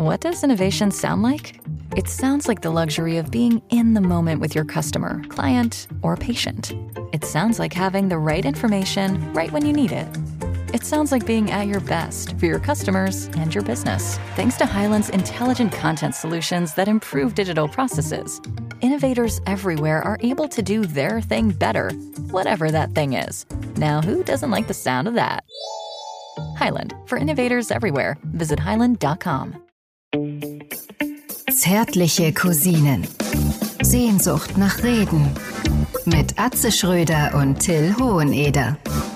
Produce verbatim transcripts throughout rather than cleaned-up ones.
What does innovation sound like? It sounds like the luxury of being in the moment with your customer, client, or patient. It sounds like having the right information right when you need it. It sounds like being at your best for your customers and your business. Thanks to Hyland's intelligent content solutions that improve digital processes, innovators everywhere are able to do their thing better, whatever that thing is. Now, who doesn't like the sound of that? Hyland, for innovators everywhere. Visit hyland dot com. Zärtliche Cousinen. Sehnsucht nach Reden. Mit Atze Schröder und Till Hoheneder.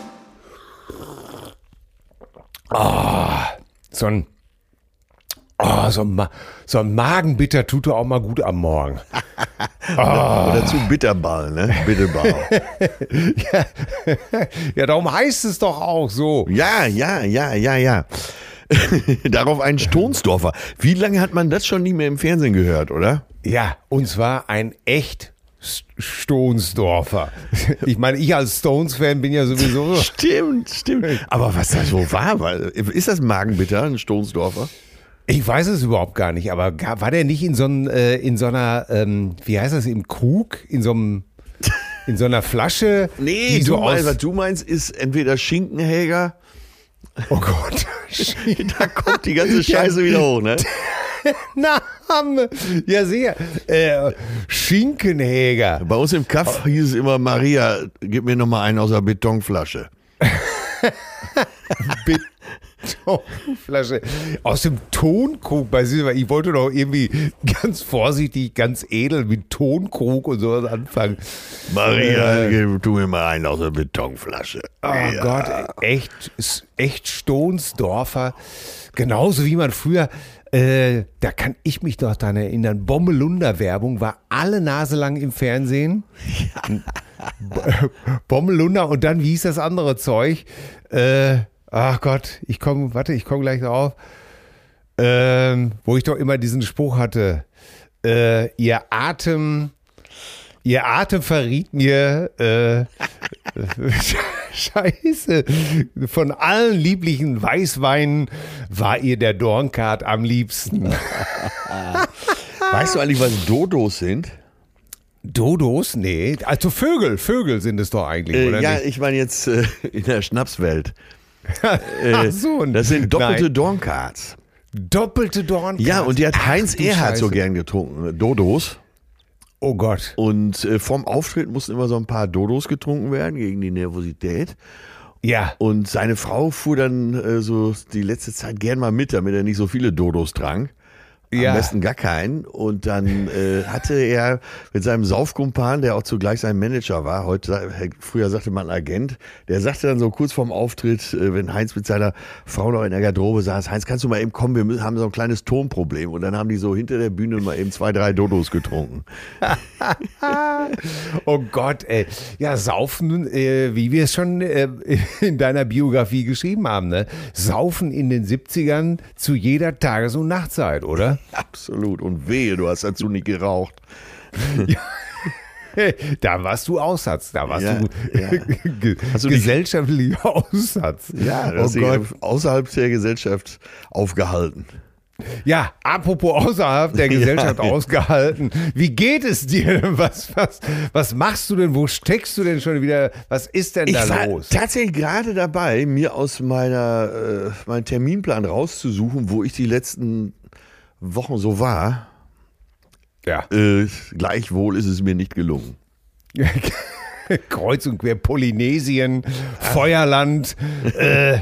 Oh, so ein, oh, so, ein Ma- so ein Magenbitter tut doch auch mal gut am Morgen. Oh. Oder zu Bitterball, ne? Bitterball. ja, ja, darum heißt es doch auch so. Ja, ja, ja, ja, ja. Darauf ein Stonsdorfer. Wie lange hat man das schon nicht mehr im Fernsehen gehört, oder? Ja, und zwar ein echt Stonsdorfer. Ich meine, ich als Stones-Fan bin ja sowieso... Stimmt, stimmt. Aber was das so war, ist das Magenbitter, ein Stonsdorfer? Ich weiß es überhaupt gar nicht, aber war der nicht in so, ein, äh, in so einer, ähm, wie heißt das, im Krug, in so einem, in so einer Flasche? Nee, die du so meinst, aus... was du meinst, ist entweder Schinkenhäger. Oh Gott. Da kommt die ganze Scheiße wieder hoch, ne? Name. Ja, sehr. Äh, Schinkenhäger. Bei uns im Kaff hieß es immer, Maria, gib mir noch mal einen aus der Betonflasche. Betonflasche. Aus dem Tonkrug bei Silber. Ich wollte doch irgendwie ganz vorsichtig, ganz edel mit Tonkrug und sowas anfangen. Maria, äh, tu mir mal einen aus der Betonflasche. Oh ja. Gott, echt, echt Stonsdorfer. Genauso wie man früher... Äh, da kann ich mich doch daran erinnern, Bommelunder-Werbung war alle Nase lang im Fernsehen. Ja. Bommelunder und dann, wie hieß das andere Zeug? Äh, ach Gott, ich komme, warte, ich komme gleich drauf. Ähm, wo ich doch immer diesen Spruch hatte. Äh, ihr Atem, ihr Atem verriet mir, äh, Scheiße. Von allen lieblichen Weißweinen war ihr der Dornkart am liebsten. Weißt du eigentlich, was Dodos sind? Dodos? Nee. Also Vögel. Vögel sind es doch eigentlich, äh, oder ja, nicht? ich meine jetzt äh, in der Schnapswelt. äh, Ach so. Das sind doppelte Nein. Dornkarts. Doppelte Dornkarts? Ja, und die hat Ach, Heinz du Erhardt so Scheiße. gern getrunken. Dodos. Oh Gott. Und äh, vorm Auftritt mussten immer so ein paar Dodos getrunken werden gegen die Nervosität. Ja. Und seine Frau fuhr dann äh, so die letzte Zeit gern mal mit, damit er nicht so viele Dodos trank. Am Ja. besten gar keinen. Und dann äh, hatte er mit seinem Saufkumpan, der auch zugleich sein Manager war, heute, früher sagte man Agent, der sagte dann so kurz vorm Auftritt, äh, wenn Heinz mit seiner Frau noch in der Garderobe saß, Heinz, kannst du mal eben kommen, wir müssen, haben so ein kleines Tonproblem. Und dann haben die so hinter der Bühne mal eben zwei, drei Dodos getrunken. Oh Gott, ey. Ja, Saufen, äh, wie wir es schon äh, in deiner Biografie geschrieben haben, ne? Saufen in den siebzigern zu jeder Tages- und Nachtzeit, oder? Absolut. Und wehe, du hast dazu nicht geraucht. Ja. Da warst du Aussatz, da warst Ja, du, ja. ge- Hast du nicht- gesellschaftlicher Aussatz. Ja, das oh ist Gott. außerhalb der Gesellschaft aufgehalten. Ja, apropos außerhalb der Gesellschaft Ja. ausgehalten. Wie geht es dir? Was, was, was machst du denn? Wo steckst du denn schon wieder? Was ist denn Ich da war los? tatsächlich gerade dabei, mir aus meiner, äh, meinem Terminplan rauszusuchen, wo ich die letzten Wochen so war. Ja. Äh, gleichwohl ist es mir nicht gelungen. Kreuz und quer Polynesien, Feuerland, äh,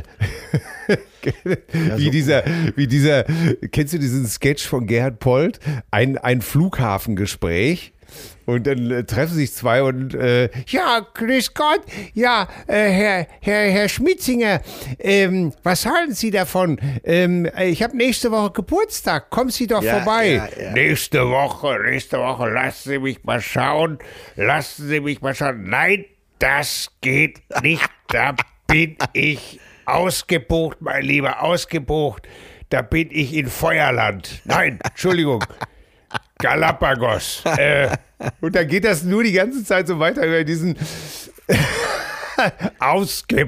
wie dieser, wie dieser, kennst du diesen Sketch von Gerhard Polt? Ein, ein Flughafengespräch. Und dann äh, treffen sich zwei und äh, ja, grüß Gott, ja, äh, Herr, Herr, Herr Schmitzinger, ähm, was halten Sie davon? Ähm, ich habe nächste Woche Geburtstag, kommen Sie doch Ja, vorbei. ja, ja. Nächste Woche, nächste Woche, lassen Sie mich mal schauen, lassen Sie mich mal schauen. Nein, das geht nicht, da bin ich ausgebucht, mein Lieber, ausgebucht. Da bin ich in Feuerland. Nein, Entschuldigung. Galapagos. Äh, und dann geht das nur die ganze Zeit so weiter über diesen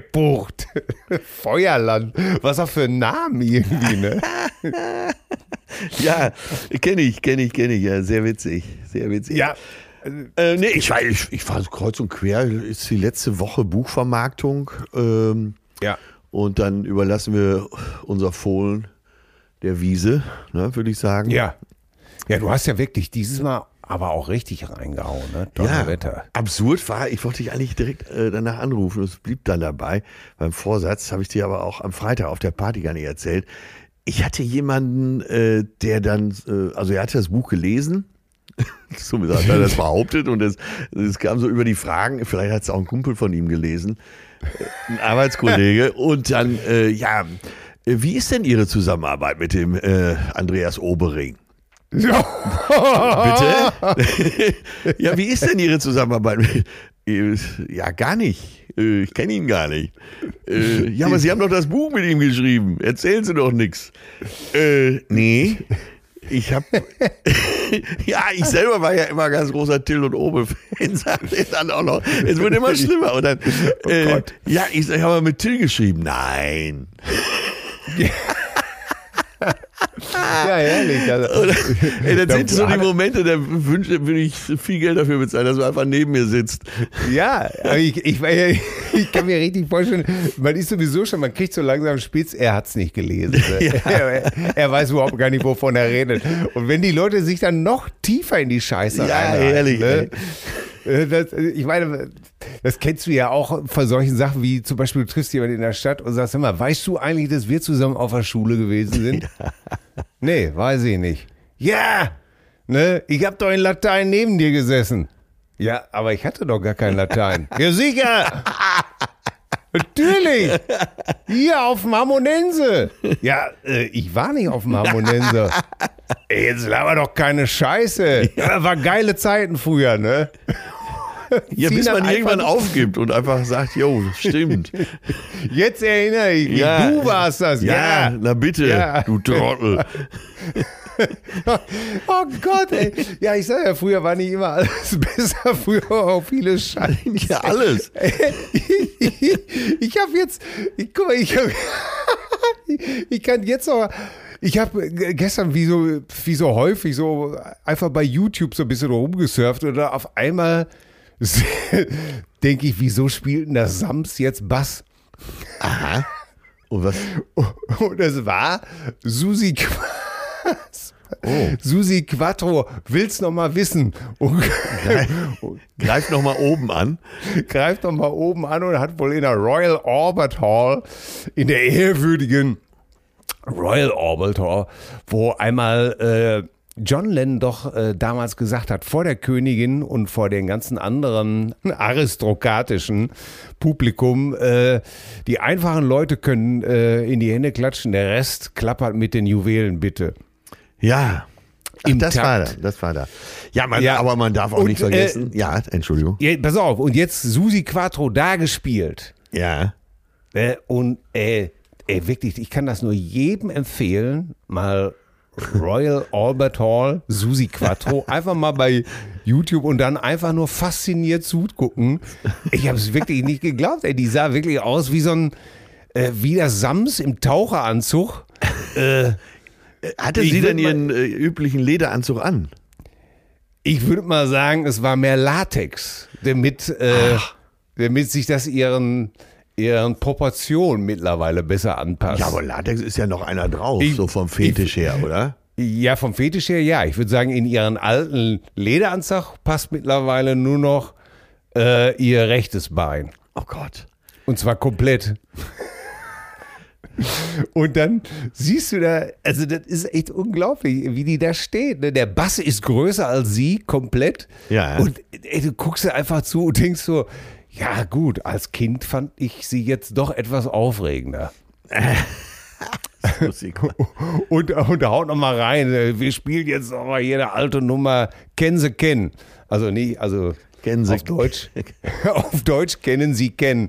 ausgebucht. Feuerland. Was auch für ein Name irgendwie, ne? Ja, kenne ich, kenne ich, kenne ich. Ja, sehr witzig, sehr witzig. Ja. Äh, nee, ich war, ich, ich war so kreuz und quer. Ist die letzte Woche Buchvermarktung. Ähm, Ja. Und dann überlassen wir unser Fohlen der Wiese, ne, würde ich sagen. Ja. Ja, du hast ja wirklich dieses Mal aber auch richtig reingehauen, ne? Donnerwetter. Absurd war, ich wollte dich eigentlich direkt äh, danach anrufen, es blieb dann dabei. Beim Vorsatz habe ich dir aber auch am Freitag auf der Party gar nicht erzählt. Ich hatte jemanden, äh, der dann, äh, also er hatte das Buch gelesen, so hat er das behauptet und es, es kam so über die Fragen, vielleicht hat es auch ein Kumpel von ihm gelesen, äh, ein Arbeitskollege und dann, äh, ja, wie ist denn Ihre Zusammenarbeit mit dem äh, Andreas Obering? Bitte? Ja, wie ist denn Ihre Zusammenarbeit? Ja, gar nicht. Ich kenne ihn gar nicht. Ja, aber Sie haben doch das Buch mit ihm geschrieben. Erzählen Sie doch nichts. Äh, nee. Ich habe, ja, ich selber war ja immer ganz großer Till und Obe-Fan, sagte er dann auch noch. Es wird immer schlimmer. Und dann, oh äh, Gott. Ja, ich, ich habe mit Till geschrieben. Nein. Ja, ehrlich. Also, Oder, ey, das da- sind so die Momente, da wünsche, würde ich viel Geld dafür bezahlen, dass du einfach neben mir sitzt. Ja, aber ich, ich, war ja- ich kann mir richtig vorstellen, man ist sowieso schon, man kriegt so langsam spitz, er hat es nicht gelesen. Ne? Er, er weiß überhaupt gar nicht, wovon er redet. Und wenn die Leute sich dann noch tiefer in die Scheiße Ja, reinreiten, ehrlich, ne? Das, ich meine, das kennst du ja auch von solchen Sachen wie zum Beispiel, du triffst jemanden in der Stadt und sagst immer, weißt du eigentlich, dass wir zusammen auf der Schule gewesen sind? Ja. Nee, weiß ich nicht. Ja, ne, ich habe doch in Latein neben dir gesessen. Ja, aber ich hatte doch gar kein Latein. Ja, sicher. Natürlich. Hier auf dem Harmonense. Ja, äh, ich war nicht auf dem Harmonense. Ey, jetzt laber doch keine Scheiße. Ja, war geile Zeiten früher, ne? Ja, bis man irgendwann aufgibt und einfach sagt, jo, stimmt. Jetzt erinnere ich mich, Ja. du warst das. Ja, Ja. na bitte, Ja. du Trottel. Oh Gott, ey. Ja, ich sag ja, früher war nicht immer alles besser. Früher war auch vieles Scheiße. Ja, alles. Ich habe jetzt, ich, guck mal, ich, hab, ich kann jetzt auch, ich habe gestern wie so, wie so häufig so einfach bei YouTube so ein bisschen rumgesurft oder auf einmal denke ich, wieso spielt denn das Sams jetzt Bass? Aha. Und was? Und es war Susi Quattro. Oh. Susi Quattro, will's noch mal wissen? Und Greif noch mal oben an. greift noch mal oben an und hat wohl in der Royal Albert Hall, in der ehrwürdigen Royal Albert Hall, wo einmal äh, John Lennon doch äh, damals gesagt hat, vor der Königin und vor den ganzen anderen aristokratischen Publikum, äh, die einfachen Leute können äh, in die Hände klatschen, der Rest klappert mit den Juwelen bitte. Ja. Ach, Im das Takt. war da, das war da. Ja, man, Ja. aber man darf auch Und, nicht vergessen. Äh, ja, Entschuldigung. Ja, pass auf, und jetzt Susi Quattro da gespielt. Ja. Äh, und äh, ey, wirklich, ich kann das nur jedem empfehlen, mal Royal Albert Hall, Susi Quattro, einfach mal bei YouTube und dann einfach nur fasziniert zugucken. Ich habe es wirklich nicht geglaubt, ey, die sah wirklich aus wie so ein, äh, wie der Sams im Taucheranzug. Äh, Hatte Ich sie würd denn ihren äh, üblichen Lederanzug an? ich würde mal sagen, es war mehr Latex, damit, äh, damit sich das ihren, ihren Proportionen mittlerweile besser anpasst. Ja, aber Latex ist ja noch einer drauf, Ich- so vom Fetisch her, oder? Ja, vom Fetisch her, ja. Ich würde sagen, in ihren alten Lederanzug passt mittlerweile nur noch äh, ihr rechtes Bein. Oh Gott. Und zwar komplett. Und dann siehst du da, also das ist echt unglaublich, wie die da steht. Ne? Der Bass ist größer als sie, komplett. Ja. Und ey, du guckst da einfach zu und denkst so, ja gut, als Kind fand ich sie jetzt doch etwas aufregender. Musik. Und, und haut noch mal rein. Wir spielen jetzt noch mal hier eine alte Nummer. Kennen Sie kennen. Also nicht, also Kennen Sie auf Deutsch. Auf Deutsch kennen Sie kennen.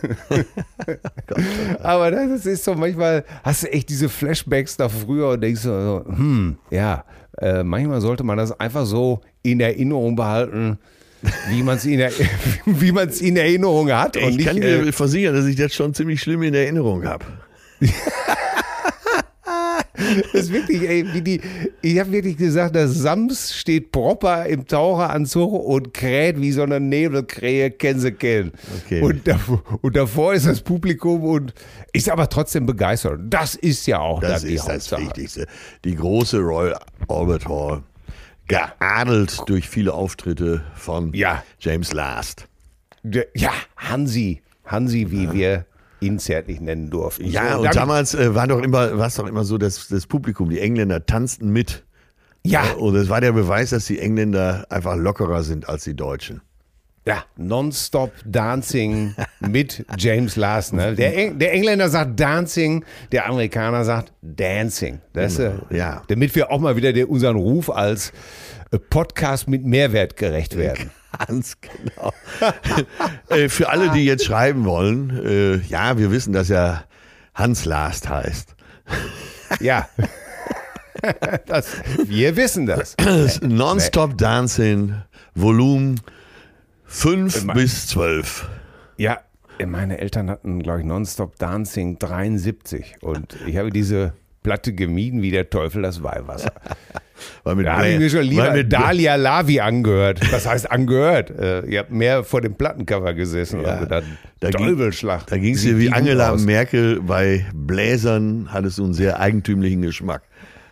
Aber das ist so manchmal, hast du echt diese Flashbacks da früher und denkst so, hm, ja, äh, manchmal sollte man das einfach so in Erinnerung behalten, wie man es in, der, wie man's in Erinnerung hat. Und Ich nicht, kann äh, dir versichern, dass ich das schon ziemlich schlimm in Erinnerung habe. Das ist wirklich, ey, wie die, ich habe wirklich gesagt, der Sams steht proper im Taucheranzug und kräht wie so eine Nebelkrähe, kennen Sie kennen. Okay. Und, davor, und davor ist das Publikum und ist aber trotzdem begeistert. Das ist ja auch Das dann die ist das Hauptsache. Wichtigste. Die große Royal Albert Hall, geadelt durch viele Auftritte von Ja. James Last. Der- Ja, Hansi, Hansi, wie wir ihn zärtlich nennen durften. Ja, So, und damit- damals äh, war doch immer, war es doch immer so, dass das Publikum, die Engländer tanzten mit. Ja, Und es war der Beweis, dass die Engländer einfach lockerer sind als die Deutschen. ja, Nonstop Dancing mit James Last. Ne? Der, Eng, der Engländer sagt Dancing, der Amerikaner sagt Dancing. Das, äh, Ja. Damit wir auch mal wieder der, unseren Ruf als äh, Podcast mit Mehrwert gerecht werden. Ganz genau. äh, für alle, die jetzt schreiben wollen, äh, ja, wir wissen, dass er Hans Last heißt. Ja, das, wir wissen das. Nonstop Dancing, Volumen fünf Immer. bis zwölf. Ja, meine Eltern hatten, glaube ich, Nonstop Dancing dreiundsiebzig und ich habe diese Platte gemieden wie der Teufel das Weihwasser. Weil mit Da habe ich mir schon weil lieber mit Dalia Lavi angehört. Das heißt angehört. Äh, ihr habt mehr vor dem Plattencover gesessen Ja, und gedacht, da ging- Teufelsschlag. Da ging es Sieht dir die wie gut Angela aus. Merkel, bei Bläsern hattest du einen sehr eigentümlichen Geschmack.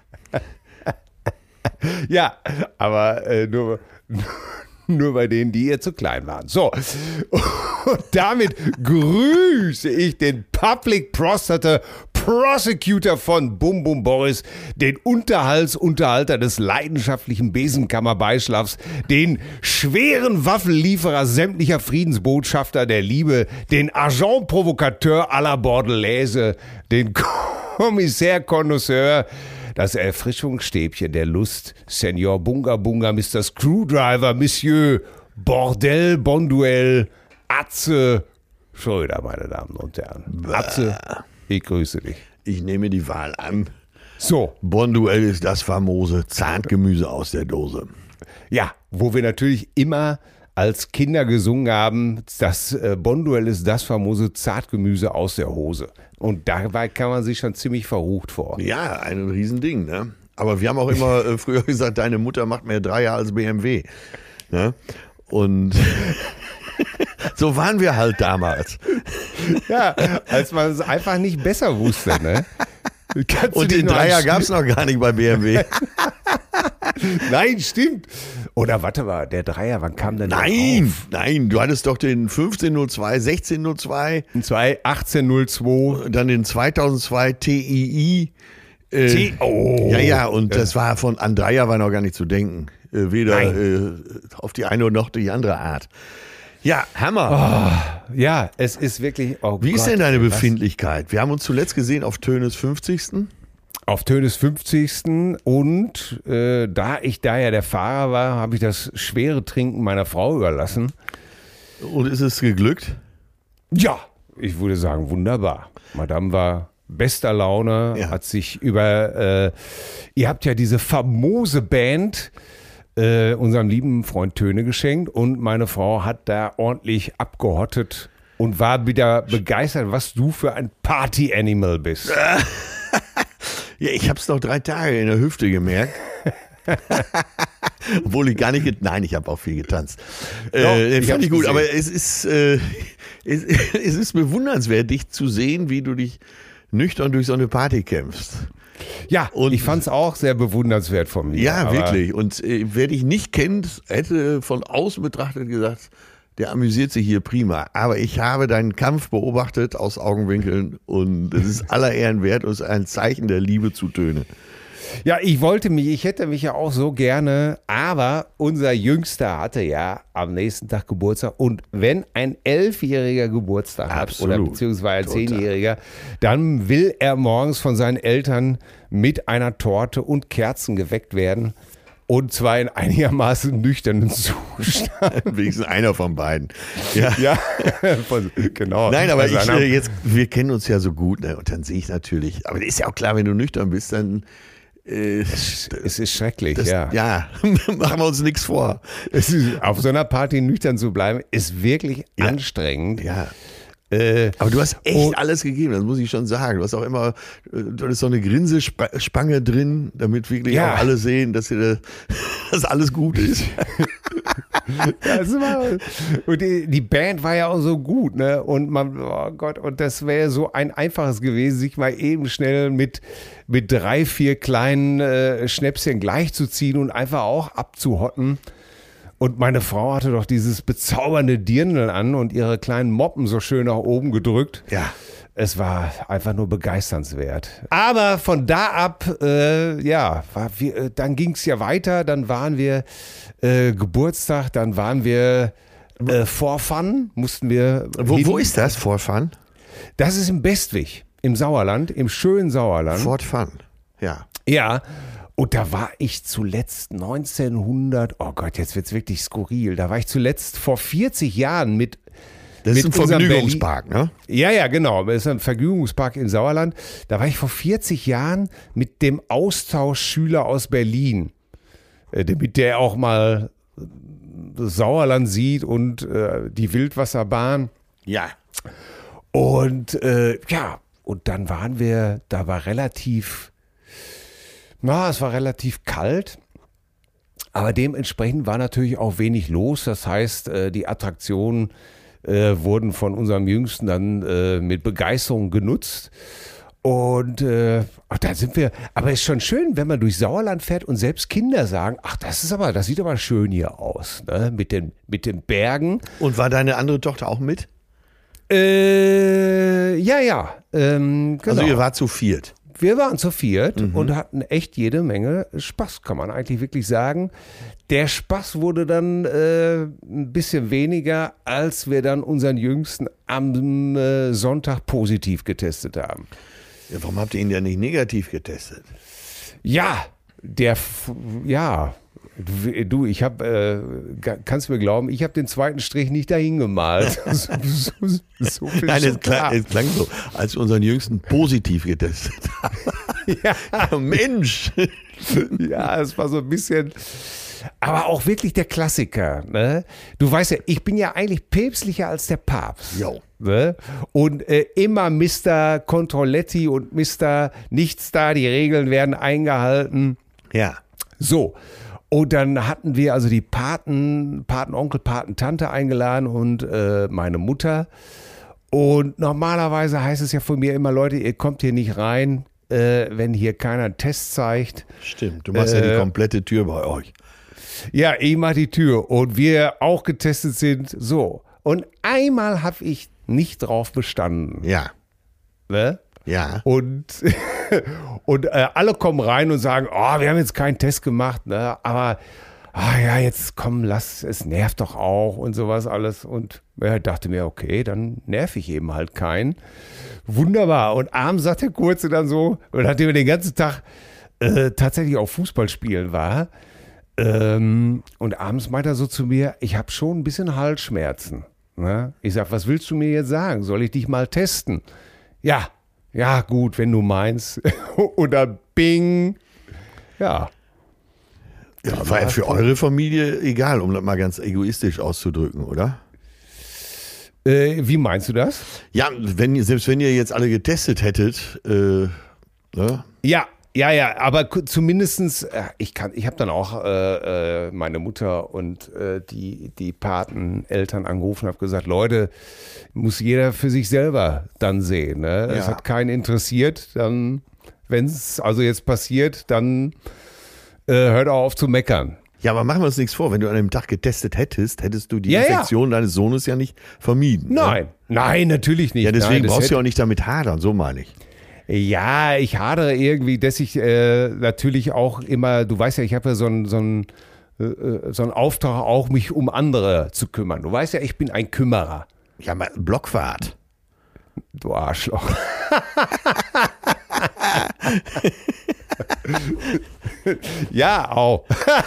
Ja, aber äh, nur, nur bei denen, die ihr zu klein waren. So, und damit grüße ich den Public Prosecutor Prosecutor von Bum Bum Boris, den Unterhaltsunterhalter des leidenschaftlichen Besenkammer-Beischlafs, den schweren Waffenlieferer sämtlicher Friedensbotschafter der Liebe, den Agent Provocateur à la Bordelaise, den Kommissär Connoisseur, das Erfrischungsstäbchen der Lust, Senor Bunga Bunga, Mister Screwdriver, Monsieur Bordell, Bonduell, Atze Schröder, meine Damen und Herren. Atze, ich grüße dich. Ich nehme die Wahl an. So, Bonduell ist das famose Zahntgemüse aus der Dose. ja, wo wir natürlich immer als Kinder gesungen haben, das äh, Bonduell ist das famose Zartgemüse aus der Hose. Und dabei kam man sich schon ziemlich verrucht vor. Ja, ein Riesending, ne? Aber wir haben auch immer äh, früher gesagt, deine Mutter macht mehr Dreier als B M W. Ne? Und so waren wir halt damals. Ja, als man es einfach nicht besser wusste, ne? Kannst du Und dich den noch Dreier an- gab es noch gar nicht bei B M W. Nein, stimmt. Oder warte mal, der Dreier, wann kam denn der Nein, auf? nein, du hattest doch den fünfzehn null zwei, sechzehn null zwei, zwei achtzehn null zwei. dann den zweitausendzwei T I I. Äh, T- oh. Ja, ja, und das war von an Dreier war noch gar nicht zu denken. Äh, weder äh, auf die eine noch die andere Art. Ja, Hammer. Ja, es ist wirklich. Oh Wie ist Gott, denn deine was? Befindlichkeit? Wir haben uns zuletzt gesehen auf Tönes fünfzigsten Auf Tönes fünfzigsten und äh, da ich da ja der Fahrer war, habe ich das schwere Trinken meiner Frau überlassen. Und ist es geglückt? Ja, ich würde sagen, wunderbar. Madame war bester Laune, Ja. hat sich über, äh, ihr habt ja diese famose Band äh, unserem lieben Freund Töne geschenkt und meine Frau hat da ordentlich abgehottet und war wieder begeistert, was du für ein Party-Animal bist. Ja, ich habe es noch drei Tage in der Hüfte gemerkt. Obwohl ich gar nicht, get- nein, ich habe auch viel getanzt. Äh, Doch, den ich fand hab's ich gut, gesehen. aber es ist, äh, es, es ist bewundernswert, dich zu sehen, wie du dich nüchtern durch so eine Party kämpfst. Ja, Und- ich fand es auch sehr bewundernswert von mir. Ja, aber wirklich. Und äh, wer dich nicht kennt, hätte von außen betrachtet gesagt, der amüsiert sich hier prima. Aber ich habe deinen Kampf beobachtet aus Augenwinkeln und es ist aller Ehren wert und es ist ein Zeichen der Liebe zu Töne. Ja, ich wollte mich, ich hätte mich ja auch so gerne, aber unser Jüngster hatte ja am nächsten Tag Geburtstag und wenn ein Elfjähriger Geburtstag hat Absolut. oder beziehungsweise ein Total. Zehnjähriger, dann will er morgens von seinen Eltern mit einer Torte und Kerzen geweckt werden und zwar in einigermaßen nüchternen Zustand. Wenigstens einer von beiden. Ja. Ja, von- genau. Nein, aber Also ich, einer- äh, jetzt, wir kennen uns ja so gut, ne? Und dann sehe ich natürlich, aber ist ja auch klar, wenn du nüchtern bist, dann äh, es ist schrecklich, das, ja. ja, machen wir uns nichts vor. Es ist, auf so einer Party nüchtern zu bleiben, ist wirklich Ja. anstrengend. Ja, Äh, Aber du hast echt und- alles gegeben, das muss ich schon sagen. Du hast auch immer, äh, du hattest so eine Grinsespange drin, damit wirklich Ja. auch alle sehen, dass, ihr, dass alles gut ist. Das war, und die, die Band war ja auch so gut, ne? Und man, oh Gott, und das wäre so ein einfaches gewesen, sich mal eben schnell mit, mit drei, vier kleinen äh, Schnäpschen gleichzuziehen und einfach auch abzuhotten. Und meine Frau hatte doch dieses bezaubernde Dirndl an und ihre kleinen Moppen so schön nach oben gedrückt. Ja. Es war einfach nur begeisternswert. Aber von da ab, äh, ja, war wir, äh, dann ging es ja weiter. Dann waren wir äh, Geburtstag, dann waren wir äh, Vorfun, mussten wir. Wo, hin. wo ist das, Fort Fun? Das ist im Bestwig, im Sauerland, im schönen Sauerland. Fort Fun, ja. Ja. Und da war ich zuletzt neunzehnhundert, oh Gott, jetzt wird's wirklich skurril. Da war ich zuletzt vor vierzig Jahren mit. Das ist mit ein unserem Vergnügungspark, ne? Ja, ja, genau. Das ist ein Vergnügungspark im Sauerland. Da war ich vor vierzig Jahren mit dem Austauschschüler aus Berlin, äh, damit der auch mal das Sauerland sieht und äh, die Wildwasserbahn. Ja. Und äh, ja, und dann waren wir, da war relativ, na, es war relativ kalt. Aber dementsprechend war natürlich auch wenig los. Das heißt, äh, die Attraktionen äh, wurden von unserem Jüngsten dann äh, mit Begeisterung genutzt. Und äh, ach, da sind wir, aber es ist schon schön, wenn man durch Sauerland fährt und selbst Kinder sagen, ach, das ist aber, das sieht aber schön hier aus, ne? Mit den, mit den Bergen. Und war deine andere Tochter auch mit? Äh, ja, ja, ähm, genau. Also ihr wart zu viert. Wir waren zu viert und hatten echt jede Menge Spaß, kann man eigentlich wirklich sagen. Der Spaß wurde dann äh, ein bisschen weniger, als wir dann unseren Jüngsten am äh, Sonntag positiv getestet haben. Ja, warum habt ihr ihn denn nicht negativ getestet? Ja, der, F- ja, du, du, ich habe, äh, kannst du mir glauben, ich habe den zweiten Strich nicht dahin gemalt. so, so, so viel Nein, schon es klang, klar. es klang so, als wir unseren Jüngsten positiv getestet haben. Ja. Mensch! Ja, es war so ein bisschen, aber auch wirklich der Klassiker. Ne? Du weißt ja, ich bin ja eigentlich päpstlicher als der Papst. Jo. Ne? Und äh, immer Mister Controletti und Mister Nichts da, die Regeln werden eingehalten. Ja. So. Und dann hatten wir also die Paten, Patenonkel, Patentante eingeladen und äh, meine Mutter. Und normalerweise heißt es ja von mir immer, Leute, ihr kommt hier nicht rein, äh, wenn hier keiner einen Test zeigt. Stimmt, du machst ja Äh, die komplette Tür bei euch. Ja, ich mach die Tür und wir auch getestet sind. So. Und einmal habe ich nicht drauf bestanden. Ja. Ne? Ja. Und, und äh, alle kommen rein und sagen, oh, wir haben jetzt keinen Test gemacht, ne? Aber ah ja, jetzt komm, lass, es nervt doch auch und sowas alles. Und er dachte mir, okay, dann nerv ich eben halt keinen. Wunderbar. Und abends sagt der Kurze dann so, und nachdem er den ganzen Tag äh, tatsächlich auf Fußballspielen war, ähm, und abends meint er so zu mir, ich habe schon ein bisschen Halsschmerzen. Ne? Ich sag, was willst du mir jetzt sagen? Soll ich dich mal testen? Ja, ja, gut, wenn du meinst. Oder bing. Ja. Ja, war ja für eure Familie egal, um das mal ganz egoistisch auszudrücken, oder? Äh, wie meinst du das? Ja, wenn, ihr- selbst wenn ihr jetzt alle getestet hättet, äh, ne? Ja, ja, ja, aber ku- zumindestens, äh, ich kann, ich habe dann auch äh, äh, meine Mutter und äh, die, die Pateneltern angerufen und habe gesagt, Leute, muss jeder für sich selber dann sehen. Ne? Es Ja. hat keinen interessiert, dann, wenn es also jetzt passiert, dann äh, hört auch auf zu meckern. Ja, aber machen wir uns nichts vor, wenn du an dem Tag getestet hättest, hättest du die Ja, ja. Infektion deines Sohnes ja nicht vermieden. Nein, nein, natürlich nicht. Ne? Ja, deswegen nein, das brauchst du hätte- ja auch nicht damit hadern, so meine ich. Ja, ich hadere irgendwie, dass ich äh, natürlich auch immer, du weißt ja, ich habe ja so einen so einen, äh, so einen Auftrag, auch mich um andere zu kümmern. Du weißt ja, ich bin ein Kümmerer. Ja, mal Blockwart. Du Arschloch. Ja, auch.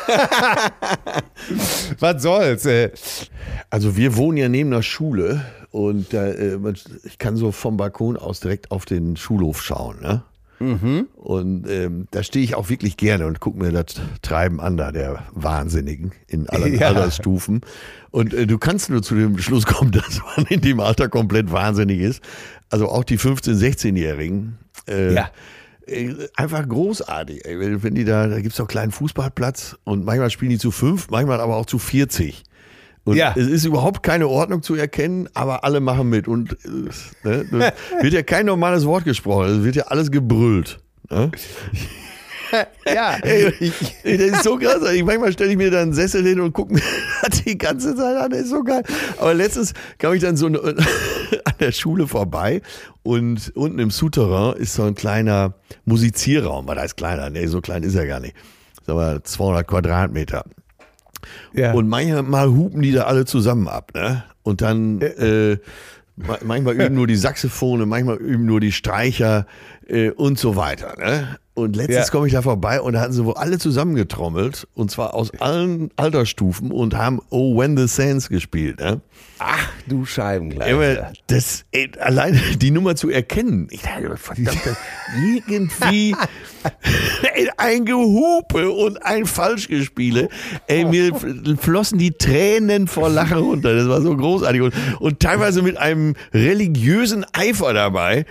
Was soll's? Äh, Also wir wohnen ja neben der Schule und äh, man- ich kann so vom Balkon aus direkt auf den Schulhof schauen. Ne? Mhm. Und ähm, da stehe ich auch wirklich gerne und gucke mir das Treiben an, da der Wahnsinnigen in allen ja. Altersstufen. Und äh, du kannst nur zu dem Schluss kommen, dass man in dem Alter komplett wahnsinnig ist. Also auch die fünfzehn-, sechzehnjährigen. Äh, ja. äh, einfach großartig. Ey. Wenn die da, da gibt es auch einen kleinen Fußballplatz und manchmal spielen die zu fünf, manchmal aber auch zu vierzig. Und ja. es ist überhaupt keine Ordnung zu erkennen, aber alle machen mit. Und ne, wird ja kein normales Wort gesprochen, es wird ja alles gebrüllt. Ne? Ja, ey, ey, das ist so krass. Ich, manchmal stelle ich mir da einen Sessel hin und gucke mir die ganze Zeit an, das ist so geil. Aber letztens kam ich dann so an der Schule vorbei und unten im Souterrain ist so ein kleiner Musizierraum. Was heißt kleiner? Nee, so klein ist er gar nicht. Das ist aber zweihundert Quadratmeter. Ja. Und manchmal hupen die da alle zusammen ab, ne? Und dann äh, manchmal üben nur die Saxophone, manchmal üben nur die Streicher äh, und so weiter, ne? Und letztens ja. komme ich da vorbei und da hatten sie wohl alle zusammengetrommelt und zwar aus allen Altersstufen und haben Oh When the Sands gespielt, ne? Ach du Scheibengleiser. Das, ey, alleine die Nummer zu erkennen, ich dachte, verdammt, irgendwie ey, ein Gehupe und ein Falschgespiele. Ey, mir flossen die Tränen vor Lachen runter. Das war so großartig und, und teilweise mit einem religiösen Eifer dabei.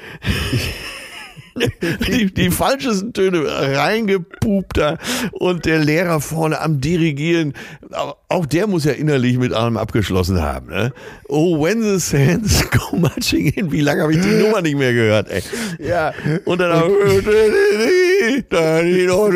Die, die falschesten Töne reingepupt da und der Lehrer vorne am Dirigieren, auch der muss ja innerlich mit allem abgeschlossen haben. Ne? Oh, when the sands go marching in, wie lange habe ich die Nummer nicht mehr gehört, ey. Ja. Und dann auch der,